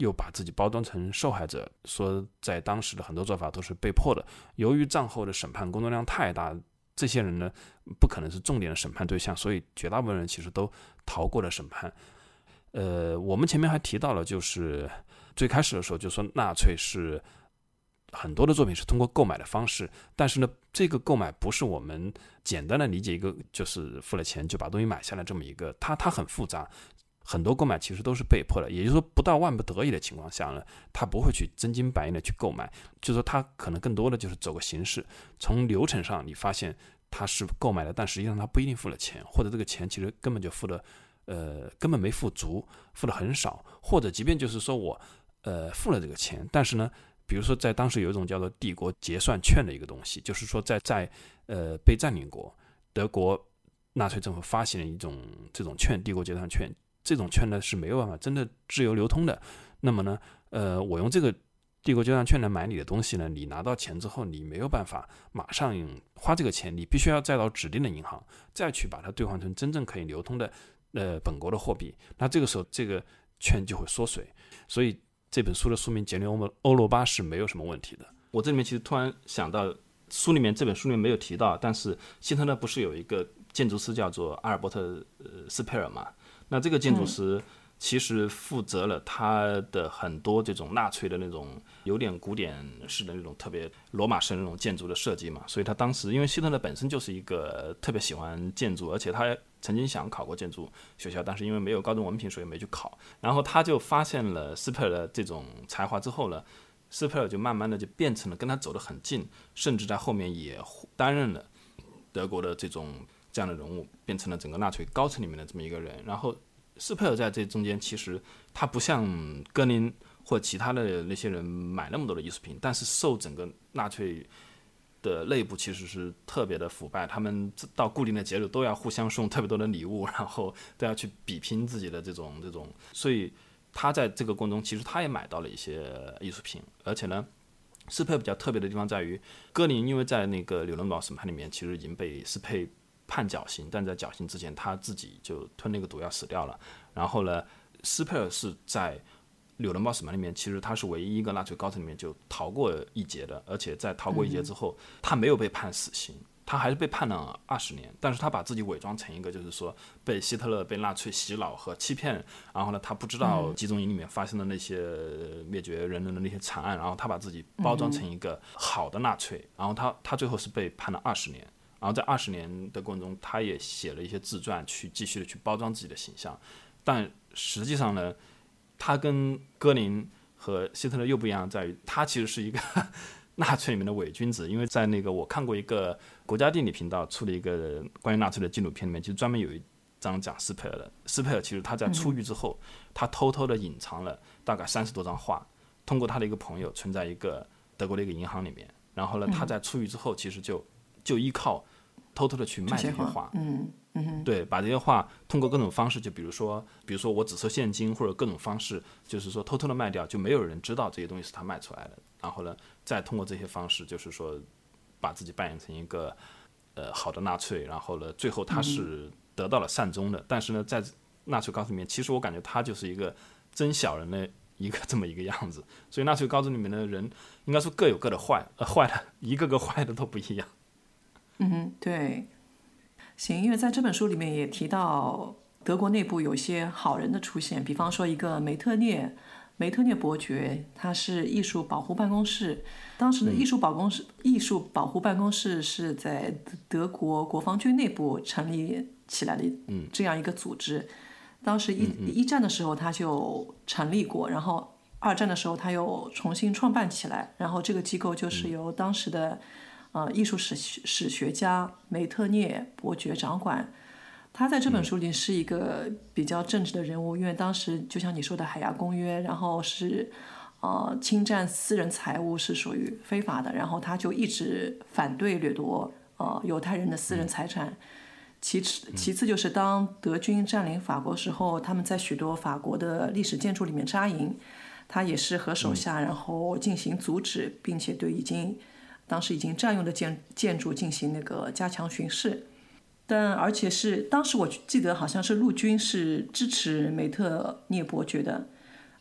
又把自己包装成受害者，说在当时的很多做法都是被迫的。由于战后的审判工作量太大，这些人呢不可能是重点的审判对象，所以绝大部分人其实都逃过了审判。呃，我们前面还提到了，就是最开始的时候就说纳粹是很多的作品是通过购买的方式，但是呢，这个购买不是我们简单的理解一个就是付了钱就把东西买下来这么一个，它它很复杂，很多购买其实都是被迫的，也就是说不到万不得已的情况下呢，他不会去真金白银的去购买，就是说他可能更多的就是走个形式，从流程上你发现他是购买的，但实际上他不一定付了钱，或者这个钱其实根本就付的呃根本没付足，付的很少，或者即便就是说我呃付了这个钱，但是呢比如说在当时有一种叫做帝国结算券的一个东西，就是说在在呃被占领国德国纳粹政府发行了一种这种券，帝国结算券，这种券呢是没有办法真的自由流通的。那么呢呃我用这个帝国结算券来买你的东西呢，你拿到钱之后你没有办法马上花这个钱，你必须要再到指定的银行再去把它兑换成真正可以流通的呃本国的货币，那这个时候这个券就会缩水。所以这本书的书名杰连欧罗巴是没有什么问题的。我这里面其实突然想到，书里面这本书里面没有提到，但是希特勒不是有一个建筑师叫做阿尔伯特呃斯佩尔嘛？那这个建筑师其实负责了他的很多这种纳粹的那种有点古典式的那种特别罗马式的那种建筑的设计嘛，所以他当时因为希特勒本身就是一个特别喜欢建筑，而且他曾经想考过建筑学校，但是因为没有高中文凭所以没去考，然后他就发现了斯佩尔的这种才华之后呢，斯佩尔就慢慢的就变成了跟他走得很近，甚至在后面也担任了德国的这种这样的人物，变成了整个纳粹高层里面的这么一个人。然后斯佩尔在这中间其实他不像戈林或其他的那些人买那么多的艺术品，但是受整个纳粹的内部其实是特别的腐败，他们到固定的节日都要互相送特别多的礼物，然后都要去比拼自己的这种这种，所以他在这个过程中其实他也买到了一些艺术品。而且呢斯佩比较特别的地方在于，戈林因为在那个纽伦堡审判里面其实已经被斯佩判绞刑，但在绞刑之前他自己就吞那个毒药死掉了。然后呢斯佩尔是在纽伦堡审判里面其实他是唯一一个纳粹高层里面就逃过一劫的，而且在逃过一劫之后、嗯、他没有被判死刑，他还是被判了二十年，但是他把自己伪装成一个就是说被希特勒被纳粹洗脑和欺骗，然后呢他不知道集中营里面发生的那些灭绝人人的那些惨案，然后他把自己包装成一个好的纳粹，然后他他最后是被判了二十年，然后在二十年的过程中他也写了一些自传去继续的去包装自己的形象。但实际上呢他跟戈林和希特勒又不一样，在于他其实是一个纳粹里面的伪君子。因为在那个我看过一个国家地理频道出了一个关于纳粹的纪录片里面，就专门有一章讲斯佩尔的。斯佩尔其实他在出狱之后、嗯、他偷偷的隐藏了大概三十多张画，通过他的一个朋友存在一个德国的一个银行里面，然后呢他在出狱之后其实就就依靠偷偷的去卖这些画， 嗯嗯， 对，把这些画通过各种方式，就比如说，比如说我只收现金，或者各种方式，就是说偷偷的卖掉，就没有人知道这些东西是他卖出来的。然后呢，再通过这些方式，就是说把自己扮演成一个呃好的纳粹，然后呢，最后他是得到了善终的。嗯、但是呢，在纳粹高层里面，其实我感觉他就是一个真小人的一个这么一个样子。所以纳粹高层里面的人，应该说各有各的坏，呃，坏的一个个坏的都不一样。 嗯，对。行，因为在这本书里面也提到德国内部有一些好人的出现，比方说一个梅特涅梅特涅伯爵，他是艺术保护办公室，当时的艺术保公室、嗯、艺术保护办公室是在德国国防军内部成立起来的这样一个组织，当时一、嗯、一战的时候他就成立过，然后二战的时候他又重新创办起来，然后这个机构就是由当时的、嗯呃，艺术史史学家梅特涅伯爵掌管。他在这本书里是一个比较正直的人物，因为当时就像你说的海牙公约，然后是呃侵占私人财物是属于非法的，然后他就一直反对掠夺呃犹太人的私人财产。其次其次就是当德军占领法国时候，他们在许多法国的历史建筑里面扎营，他也是和手下然后进行阻止，并且对已经当时已经占用的建建筑进行那个加强巡视。但而且是当时我记得好像是陆军是支持梅特涅伯爵的，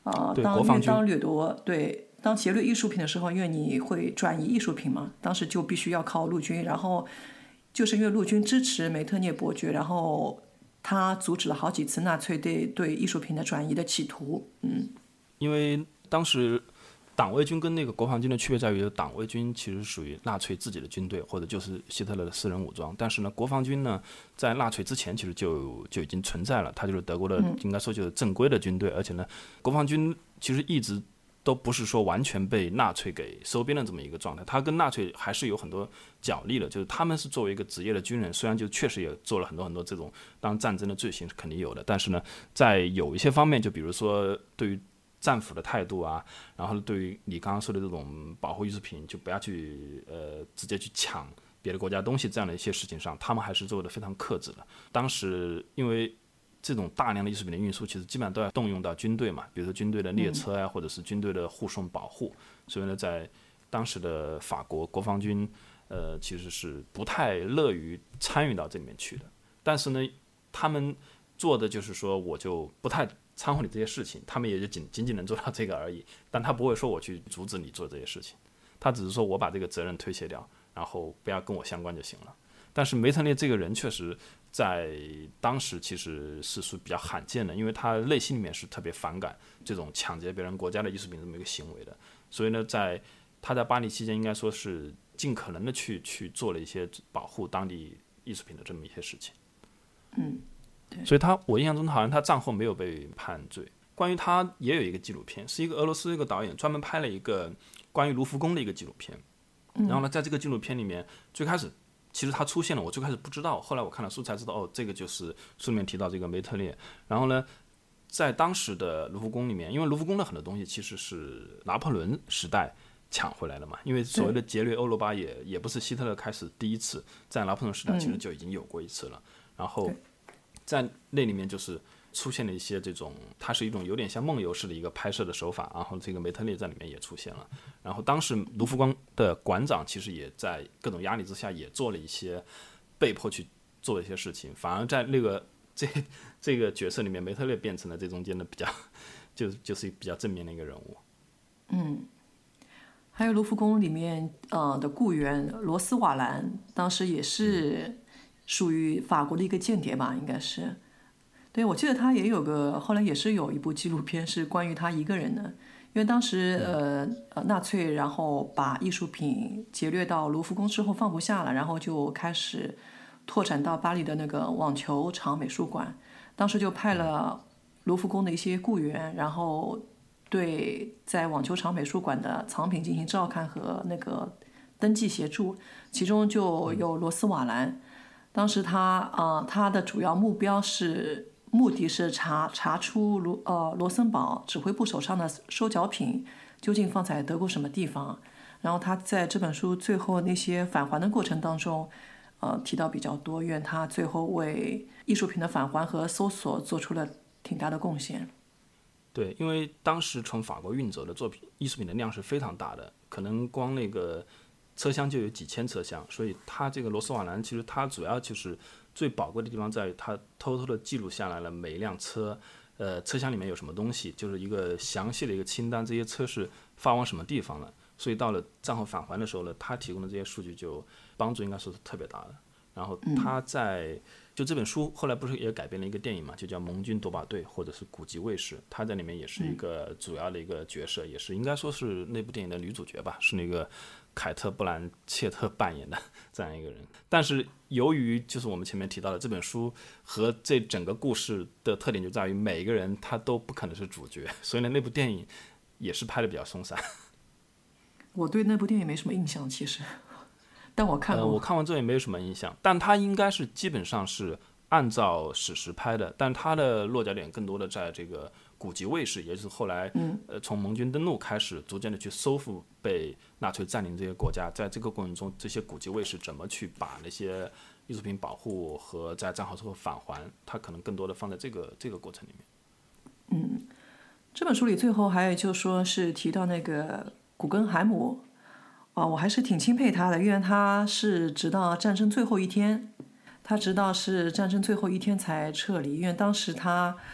呃，当因为当掠夺对当劫掠艺术品的时候，因为你会转移艺术品嘛，当时就必须要靠陆军，然后就是因为陆军支持梅特涅伯爵，然后他阻止了好几次纳粹对对艺术品的转移的企图。嗯， 因为当时党卫军跟那个国防军的区别在于，党卫军其实属于纳粹自己的军队，或者就是希特勒的私人武装。但是呢，国防军呢，在纳粹之前其实就就已经存在了，它就是德国的，应该说就是正规的军队。而且呢，国防军其实一直都不是说完全被纳粹给收编的这么一个状态，它跟纳粹还是有很多角力的。就是他们是作为一个职业的军人，虽然就确实也做了很多很多这种当战争的罪行是肯定有的，但是呢，在有一些方面，就比如说对于战俘的态度啊，然后对于你刚刚说的这种保护艺术品，就不要去呃直接去抢别的国家东西这样的一些事情上，他们还是做的非常克制的。当时因为这种大量的艺术品的运输，其实基本上都要动用到军队嘛，比如说军队的列车啊，或者是军队的护送保护。所以呢，在当时的法国国防军，呃，其实是不太乐于参与到这里面去的。但是呢，他们做的就是说，我就不太掺和你这些事情，他们也就仅仅仅能做到这个而已。但他不会说我去阻止你做这些事情，他只是说我把这个责任推卸掉，然后不要跟我相关就行了。但是梅特涅这个人确实在当时其实是属于比较罕见的，因为他内心里面是特别反感这种抢劫别人国家的艺术品这么一个行为的。所以呢，在他在巴黎期间，应该说是尽可能的去去做了一些保护当地艺术品的这么一些事情。 嗯，对。 所以他，我印象中好像他战后没有被判罪。关于他也有一个纪录片，是一个俄罗斯一个导演专门拍了一个关于卢浮宫的一个纪录片。然后呢，在这个纪录片里面，最开始其实他出现了，我最开始不知道，后来我看了书才知道，哦，这个就是书里面提到这个梅特列。然后呢，在当时的卢浮宫里面，因为卢浮宫的很多东西其实是拿破仑时代抢回来的嘛，因为所谓的劫掠欧罗巴也也不是希特勒开始第一次，在拿破仑时代其实就已经有过一次了。然后在那里面就是出现了一些这种，它是一种有点像梦游式的一个拍摄的手法，然后这个梅特列在里面也出现了。然后当时卢浮宫的馆长其实也在各种压力之下也做了一些被迫去做一些事情，反而在那个这这个角色里面，梅特列变成了这中间的比较就就是比较正面的一个人物。 嗯，还有卢浮宫里面呃的雇员罗斯瓦兰，当时也是属于法国的一个间谍吧，应该是。对，我记得他也有个，后来也是有一部纪录片是关于他一个人的，因为当时呃呃纳粹然后把艺术品劫掠到卢浮宫之后放不下了，然后就开始拓展到巴黎的那个网球场美术馆，当时就派了卢浮宫的一些雇员，然后对在网球场美术馆的藏品进行照看和那个登记协助，其中就有罗斯瓦兰，当时他呃他的主要目标是。目的是查查出罗呃罗森堡指挥部手上的收缴品究竟放在德国什么地方，然后他在这本书最后那些返还的过程当中，呃提到比较多，因为他最后为艺术品的返还和搜索做出了挺大的贡献。 对，因为当时从法国运走的作品艺术品的量是非常大的，可能光那个车厢就有几千车厢，所以他这个罗斯瓦兰其实他主要就是最宝贵的地方在于他偷偷的记录下来了每一辆车，呃，车厢里面有什么东西，就是一个详细的一个清单，这些车是发往什么地方了。所以到了战后返还的时候呢，他提供的这些数据就帮助应该说是特别大的。然后他在、嗯、就这本书后来不是也改编了一个电影嘛，就叫《盟军夺宝队》或者是《古籍卫士》，他在里面也是一个主要的一个角色，嗯、也是应该说是那部电影的女主角吧，是那个凯特·布兰切特扮演的这样一个人。但是由于就是我们前面提到的这本书和这整个故事的特点就在于每一个人他都不可能是主角，所以呢那部电影也是拍的比较松散。 我对那部电影没什么印象其实，但我看过、 呃、我看完之后也没有什么印象，但它应该是基本上是按照史实拍的，但它的落脚点更多的在这个古籍卫士，也就是后来、嗯呃、从盟军登陆开始逐渐的去收复被纳粹占领这些国家，在这个过程中这些古籍卫士怎么去把那些艺术品保护和在战后之后返还，它可能更多的放在这个这个过程里面。 嗯，这本书里最后还有就说是提到那个古根海姆、哦、我还是挺钦佩他的，因为他是直到战争最后一天他直到是战争最后一天才撤离，因为当时他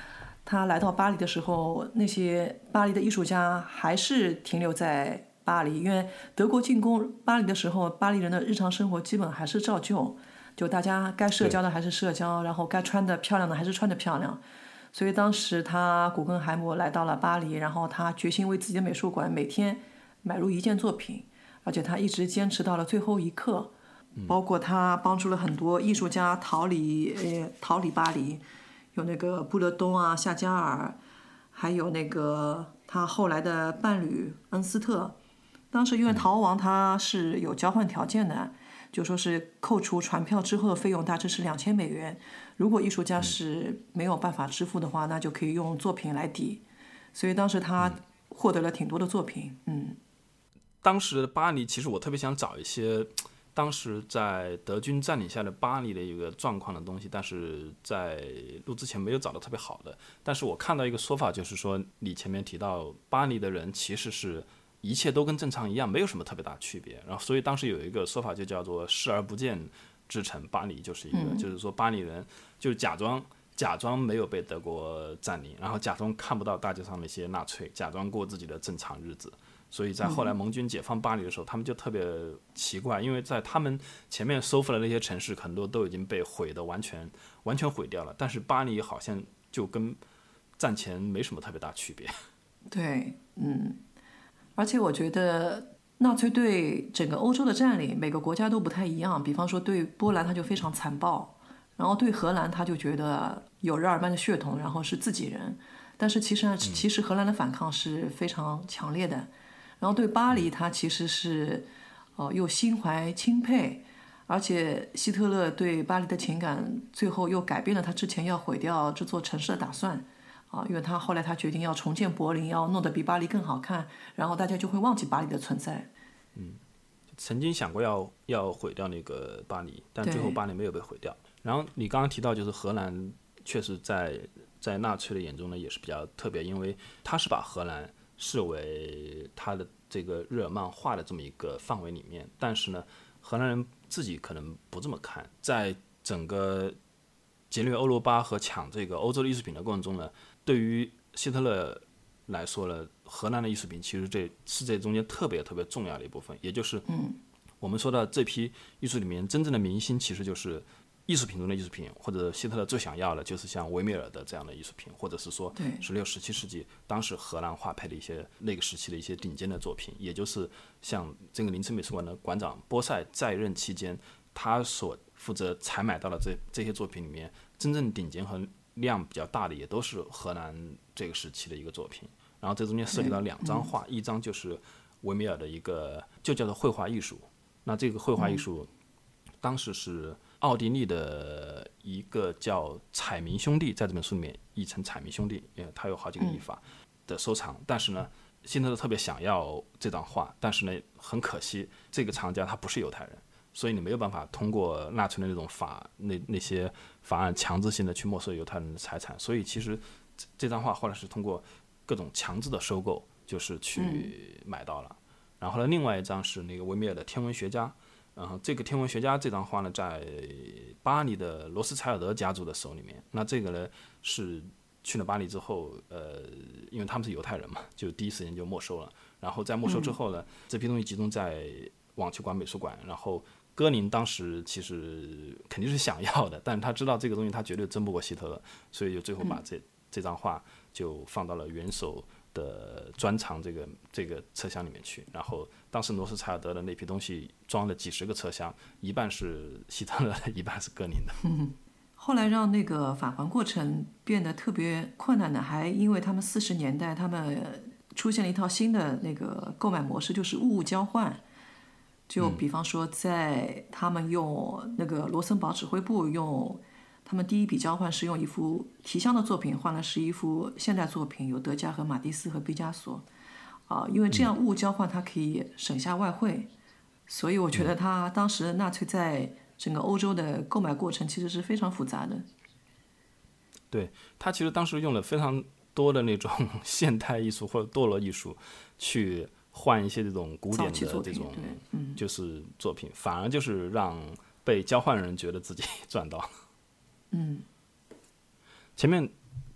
他来到巴黎的时候，那些巴黎的艺术家还是停留在巴黎，因为德国进攻巴黎的时候，巴黎人的日常生活基本还是照旧，就大家该社交的还是社交，然后该穿的漂亮的还是穿的漂亮。所以当时他古根海姆来到了巴黎，然后他决心为自己的美术馆每天买入一件作品，而且他一直坚持到了最后一刻，包括他帮助了很多艺术家逃离呃逃离巴黎。有那个布勒东啊、夏加尔，还有那个他后来的伴侣恩斯特。当时因为逃亡他是有交换条件的，就说是扣除船票之后的费用大致是两千美元，如果艺术家是没有办法支付的话，那就可以用作品来抵。所以当时他获得了挺多的作品。嗯， 当时的巴黎其实我特别想找一些当时在德军占领下的巴黎的一个状况的东西，但是在录之前没有找到特别好的。但是我看到一个说法，就是说你前面提到巴黎的人其实是一切都跟正常一样，没有什么特别大区别。然后所以当时有一个说法就叫做视而不见之城，巴黎就是一个、嗯、就是说巴黎人就假装假装没有被德国占领，然后假装看不到大街上那些纳粹，假装过自己的正常日子。所以在后来盟军解放巴黎的时候、嗯、他们就特别奇怪，因为在他们前面收复的那些城市很多都已经被毁得完全完全毁掉了，但是巴黎好像就跟战前没什么特别大区别。 对，嗯，而且我觉得纳粹对整个欧洲的占领每个国家都不太一样，比方说对波兰他就非常残暴，然后对荷兰他就觉得有日耳曼的血统，然后是自己人，但是其实、嗯、其实荷兰的反抗是非常强烈的。然后对巴黎他其实是、呃、又心怀钦佩，而且希特勒对巴黎的情感最后又改变了他之前要毁掉这座城市的打算啊，因为他后来他决定要重建柏林，要弄得比巴黎更好看，然后大家就会忘记巴黎的存在。 嗯，曾经想过要要毁掉那个巴黎，但最后巴黎没有被毁掉。然后你刚刚提到就是荷兰确实在在纳粹的眼中呢也是比较特别，因为他是把荷兰视为他的这个日耳曼化的这么一个范围里面，但是呢，荷兰人自己可能不这么看。在整个劫掠欧罗巴和抢这个欧洲的艺术品的过程中呢，对于希特勒来说呢，荷兰的艺术品其实这是这中间特别特别重要的一部分，也就是我们说的这批艺术里面真正的明星，其实就是艺术品中的艺术品，或者希特勒最想要的就是像维米尔的这样的艺术品，或者是说十六、十七世纪当时荷兰画派的一些那个时期的一些顶尖的作品，也就是像这个林森美术馆的馆长波塞在任期间，他所负责采买到的这这些作品里面，真正顶尖和量比较大的也都是荷兰这个时期的一个作品。然后这中间涉及到两张画，一张就是维米尔的一个就叫做绘画艺术，那这个绘画艺术当时是奥地利的一个叫彩明兄弟，在这本书里面译成彩明兄弟，因为他有好几个译法的收藏、嗯、但是呢希特勒特别想要这张画，但是呢很可惜这个藏家他不是犹太人，所以你没有办法通过纳粹的那种法那那些法案强制性的去没收犹太人的财产，所以其实这张画后来是通过各种强制的收购就是去买到了、嗯、然后呢另外一张是那个维米尔的天文学家，然后这个天文学家这张画呢，在巴黎的罗斯柴尔德家族的手里面。那这个呢是去了巴黎之后，呃，因为他们是犹太人嘛，就第一时间就没收了。然后在没收之后呢，嗯、这批东西集中在网球馆美术馆。然后戈林当时其实肯定是想要的，但是他知道这个东西他绝对争不过希特勒，所以就最后把这、嗯、这张画就放到了元首的专藏这个这个车厢里面去，然后当时罗斯柴尔德的那批东西装了几十个车厢，一半是希特勒的，一半是戈林的。 嗯，后来让那个返还过程变得特别困难的，还因为他们四十年代他们出现了一套新的那个购买模式，就是物物交换。就比方说，在他们用那个罗森堡指挥部用。他们第一笔交换是用一幅提香的作品换了是一幅现代作品，有德加和马蒂斯和毕加索，啊、呃，因为这样物物交换它可以省下外汇，所以我觉得他当时纳粹在整个欧洲的购买过程其实是非常复杂的。 对，他其实当时用了非常多的那种现代艺术或者堕落艺术去换一些这种古典的这种就是作品，反而就是让被交换人觉得自己赚到了。 嗯， 前面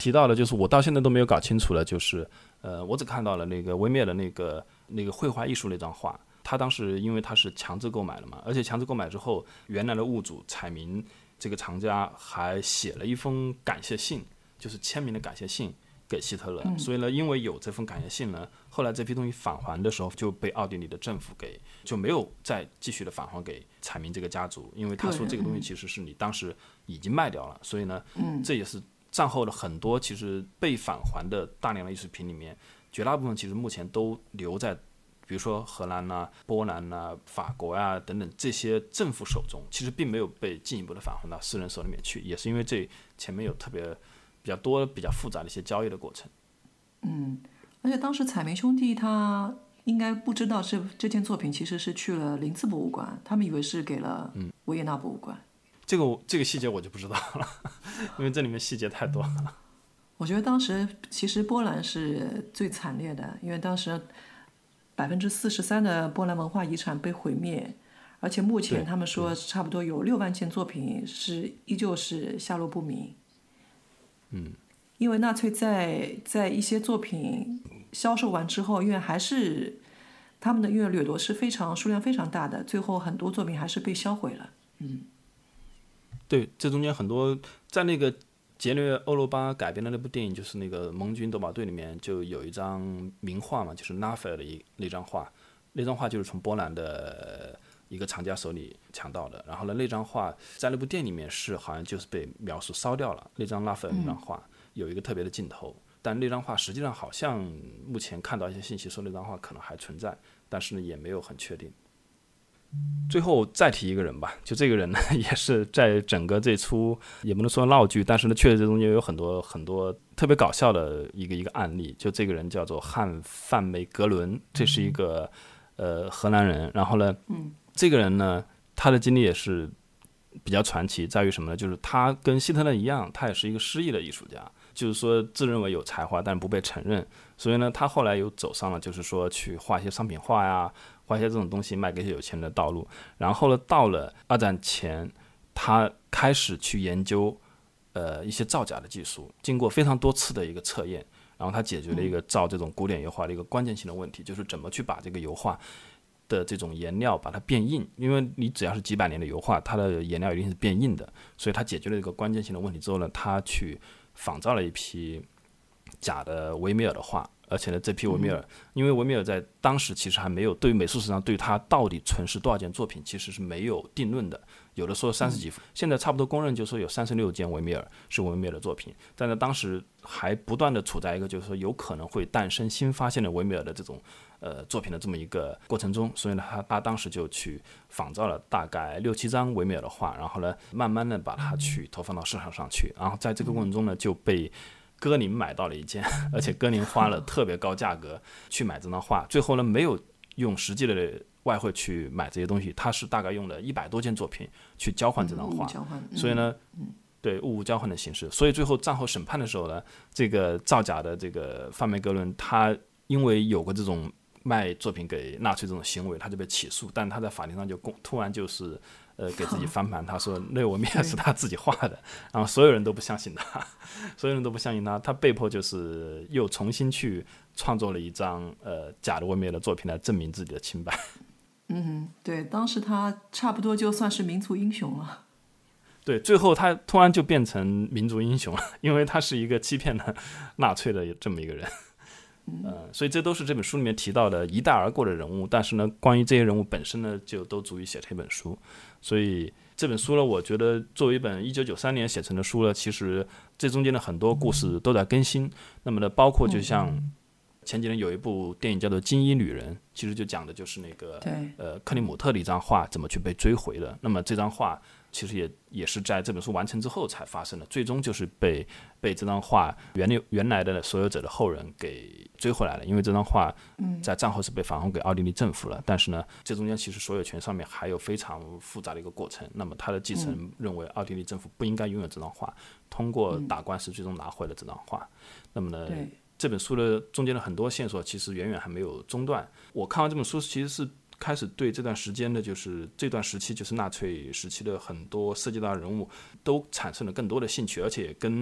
提到的就是我到现在都没有搞清楚了，就是呃，我只看到了那个维米尔的那个那个绘画艺术那张画，他当时因为他是强制购买了嘛，而且强制购买之后，原来的物主彩民这个藏家还写了一封感谢信，就是签名的感谢信给希特勒、嗯、所以呢，因为有这封感谢信呢，后来这批东西返还的时候就被奥地利的政府给就没有再继续的返还给彩民这个家族，因为他说这个东西其实是你当时已经卖掉了，所以呢，嗯，这也是战后的很多其实被返还的大量的艺术品里面，绝大部分其实目前都留在比如说荷兰啊、波兰啊、法国啊等等这些政府手中，其实并没有被进一步的返还到私人手里面去，也是因为这前面有特别比较多比较复杂的一些交易的过程。 嗯，而且当时彩民兄弟他应该不知道这这件作品其实是去了林茨博物馆，他们以为是给了维也纳博物馆。嗯、 这个这个细节我就不知道了，因为这里面细节太多了。 我觉得当时其实波兰是最惨烈的，因为当时百分之四十三的波兰文化遗产被毁灭，而且目前他们说差不多有六万件作品是依旧是下落不明。 嗯， 因为纳粹在在一些作品销售完之后，因为还是他们的因为掠夺是非常数量非常大的，最后很多作品还是被销毁了。嗯， 对，这中间很多在那个杰略欧罗巴改编的那部电影，就是那个盟军夺宝队里面就有一张名画嘛，就是拉斐尔的一那张画，那张画就是从波兰的一个藏家手里抢到的。然后呢，那张画在那部电影里面是好像就是被描述烧掉了。那张拉斐尔那张画有一个特别的镜头，但那张画实际上好像目前看到一些信息说那张画可能还存在，但是呢也没有很确定。最后再提一个人吧，就这个人呢，也是在整个这出也不能说闹剧，但是呢，确实这中间有很多很多特别搞笑的一个一个案例。就这个人叫做汉范梅格伦，这是一个呃荷兰人。然后呢，嗯，这个人呢，他的经历也是比较传奇，在于什么呢？就是他跟希特勒一样，他也是一个失意的艺术家，就是说自认为有才华，但不被承认。所以呢，他后来又走上了就是说去画一些商品画呀。画一些这种东西卖给一些有钱人的道路，然后呢，到了二战前，他开始去研究，呃，一些造假的技术。经过非常多次的一个测验，然后他解决了一个造这种古典油画的一个关键性的问题，就是怎么去把这个油画的这种颜料把它变硬。因为你只要是几百年的油画，它的颜料一定是变硬的。所以他解决了这个关键性的问题之后呢，他去仿造了一批假的维米尔的画。而且呢，这批维米尔、嗯，因为维米尔在当时其实还没有对于美术史上对他到底存世多少件作品，其实是没有定论的。有的说三十几、嗯，现在差不多公认，就是说有三十六件维米尔是维米尔的作品。但在当时还不断的处在一个就是说有可能会诞生新发现的维米尔的这种呃作品的这么一个过程中，所以呢，他他当时就去仿造了大概六七张维米尔的画，然后呢，慢慢的把它去投放到市场上去，然后在这个过程中呢，就被歌宁买到了一件，而且歌宁花了特别高价格去买这张画，最后呢没有用实际的外汇去买这些东西，他是大概用了一百多件作品去交换这张画， 嗯、 所以呢，嗯、对物物交换的形式，所以最后战后审判的时候呢，这个造假的这个范梅格伦，他因为有过这种卖作品给纳粹这种行为，他就被起诉，但他在法庭上就突然就是呃，给自己翻盘，他说那维米尔是他自己画的，然后所有人都不相信他，所有人都不相信他，他被迫就是又重新去创作了一张呃假的维米尔的作品来证明自己的清白。 嗯，对，当时他差不多就算是民族英雄了。 对，最后他突然就变成民族英雄了，因为他是一个欺骗了纳粹的这么一个人。呃，所以这都是这本书里面提到的一带而过的人物，但是呢，关于这些人物本身呢，就都足以写成一本书。所以这本书呢，我觉得作为一本一九九三年写成的书呢，其实这中间的很多故事都在更新。那么呢，包括就像前几年有一部电影叫做《金衣女人》，其实就讲的就是那个呃克里姆特的一张画怎么去被追回的。那么这张画其实也也是在这本书完成之后才发生的，最终就是被被这张画原原来的所有者的后人给追回来了，因为这张画在战后是被返还给奥地利政府了、嗯、但是呢，这中间其实所有权上面还有非常复杂的一个过程。那么他的继承人认为奥地利政府不应该拥有这张画，通过打官司最终拿回了这张画。那么呢，这本书的中间的很多线索其实远远还没有中断。我看完这本书其实是开始对这段时间的就是这段时期就是纳粹时期的很多涉及到的人物都产生了更多的兴趣，而且跟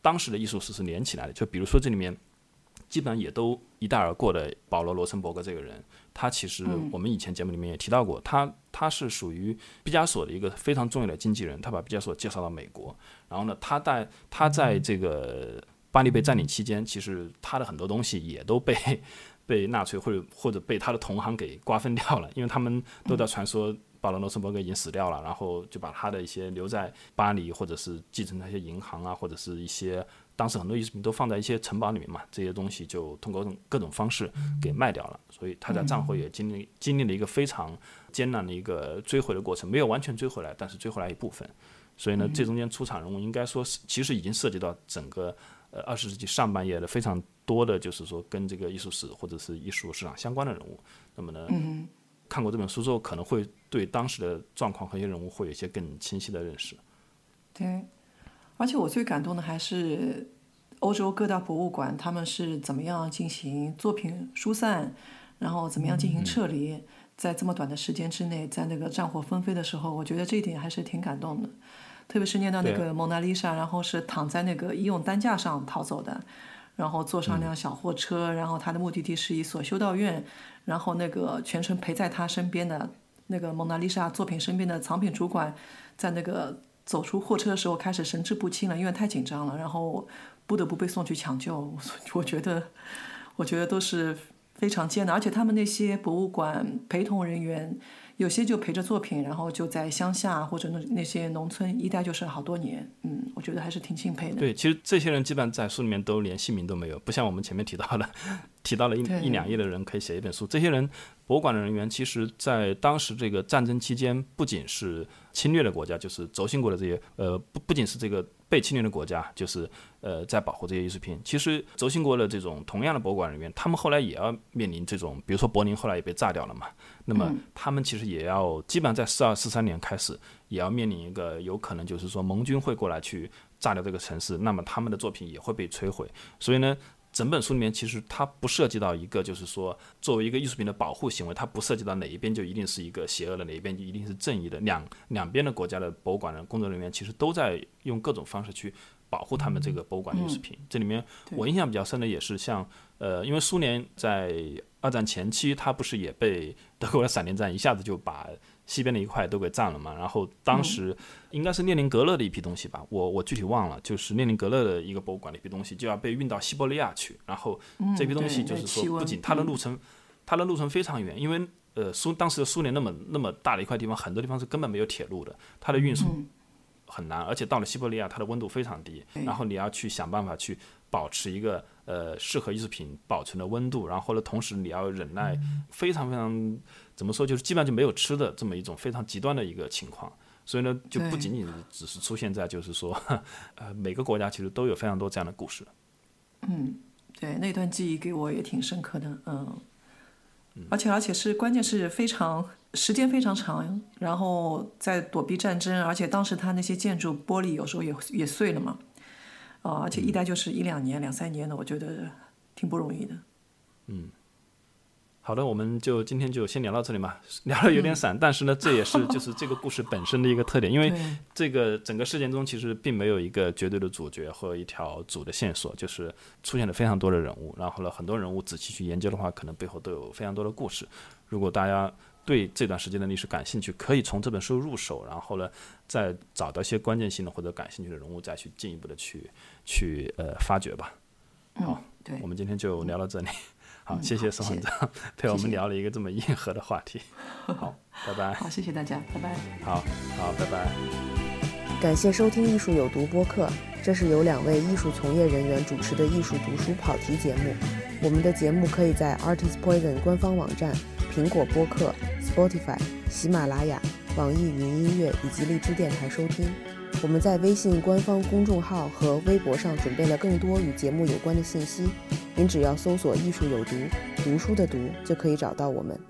当时的艺术史是连起来的。就比如说这里面基本上也都一带而过的保罗·罗森伯格这个人，他其实我们以前节目里面也提到过，他他是属于毕加索的一个非常重要的经纪人，他把毕加索介绍到美国，然后呢，他在他在这个巴黎被占领期间，其实他的很多东西也都被被纳粹或者或者被他的同行给瓜分掉了，因为他们都在传说保罗·罗森伯格已经死掉了，然后就把他的一些留在巴黎或者是继承那些银行啊，或者是一些当时很多艺术品都放在一些城堡里面嘛，这些东西就通过各种方式给卖掉了，所以他在战后也经历经历了一个非常艰难的一个追回的过程，没有完全追回来，但是追回来一部分。所以呢，这中间出场人物应该说是其实已经涉及到整个呃二十世纪上半叶的非常多的，就是说跟这个艺术史或者是艺术市场相关的人物。那么呢，嗯、看过这本书之后，可能会对当时的状况和一些人物会有一些更清晰的认识。 对。而且我最感动的还是欧洲各大博物馆他们是怎么样进行作品疏散，然后怎么样进行撤离，嗯、在这么短的时间之内，在那个战火纷飞的时候，我觉得这一点还是挺感动的。特别是念到那个蒙娜丽莎，然后是躺在那个医用担架上逃走的，然后坐上辆小货车，嗯、然后他的目的地是一所修道院，然后那个全程陪在他身边的那个蒙娜丽莎作品身边的藏品主管，在那个走出货车的时候开始神志不清了，因为太紧张了，然后不得不被送去抢救。我觉得我觉得都是非常艰难，而且他们那些博物馆陪同人员有些就陪着作品，然后就在乡下或者那些农村一待就是好多年。嗯，我觉得还是挺敬佩的。 对，其实这些人基本上在书里面都连姓名都没有，不像我们前面提到的提到了一一两页的人可以写一本书。这些人博物馆的人员其实在当时这个战争期间，不仅是侵略的国家，就是轴心国的这些呃不不仅是这个被侵略的国家，就是呃在保护这些艺术品。其实轴心国的这种同样的博物馆人员，他们后来也要面临这种，比如说柏林后来也被炸掉了嘛，那么他们其实也要基本上在四二四三年开始，也要面临一个有可能就是说盟军会过来去炸掉这个城市，那么他们的作品也会被摧毁。所以呢，整本书里面其实它不涉及到一个就是说作为一个艺术品的保护行为，它不涉及到哪一边就一定是一个邪恶的，哪一边就一定是正义的。两两边的国家的博物馆的工作人员其实都在用各种方式去保护他们这个博物馆的艺术品。嗯、这里面我印象比较深的也是像呃，因为苏联在二战前期，它不是也被德国的闪电战一下子就把西边的一块都给占了嘛，然后当时应该是列宁格勒的一批东西吧，我我具体忘了，就是列宁格勒的一个博物馆的一批东西就要被运到西伯利亚去，然后这批东西就是说不仅它的路程、嗯、它的路程非常远，因为呃苏当时的苏联那么那么大的一块地方，很多地方是根本没有铁路的，它的运输很难，而且到了西伯利亚它的温度非常低，然后你要去想办法去保持一个呃适合艺术品保存的温度，然后呢同时你要忍耐非常非常怎么说，就是基本上就没有吃的这么一种非常极端的一个情况。所以呢就不仅仅只是出现在就是说呃每个国家其实都有非常多这样的故事。 嗯，对，那段记忆给我也挺深刻的。嗯，而且而且是关键是非常时间非常长，然后在躲避战争，而且当时他那些建筑玻璃有时候也也碎了嘛，呃，而且一待就是一两年、两三年的，我觉得挺不容易的。 嗯，好的，我们就今天就先聊到这里嘛，聊得有点散，嗯、但是呢，这也是就是这个故事本身的一个特点，因为这个整个事件中其实并没有一个绝对的主角和一条主的线索，就是出现了非常多的人物，然后呢，很多人物仔细去研究的话，可能背后都有非常多的故事。如果大家对这段时间的历史感兴趣，可以从这本书入手，然后呢，再找到一些关键性的或者感兴趣的人物，再去进一步的去去呃发掘吧。好， 嗯、对， 我们今天就聊到这里。好，谢谢宋馆长陪我们聊了一个这么硬核的话题。好，拜拜。 好，谢谢大家，拜拜。 好，好，拜拜。 感谢收听艺术有毒播客，这是由两位艺术从业人员主持的艺术读书跑题节目。我们的节目可以在 Artist Poison 官方网站、苹果播客、Spotify、喜马拉雅、网易云音乐以及荔枝电台收听。我们在微信官方公众号和微博上准备了更多与节目有关的信息，您只要搜索艺术有毒，读书的读就可以找到我们。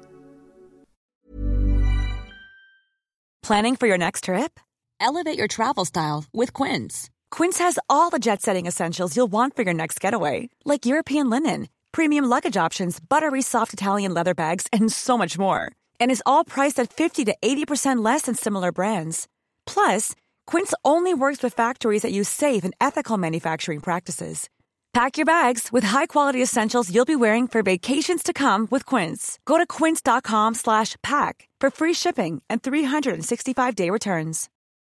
Planning for your next trip? Elevate your travel style with Quince. Quince has all the jet-setting essentials you'll want for your next getaway, like European linen, premium luggage options, buttery soft Italian leather bags, and so much more. And is all priced at fifty to eighty percent less than similar brands. Plus, Quince only works with factories that use safe and ethical manufacturing practices. Pack your bags with high-quality essentials you'll be wearing for vacations to come with Quince. Go to quince.com slash pack for free shipping and three sixty-five day returns.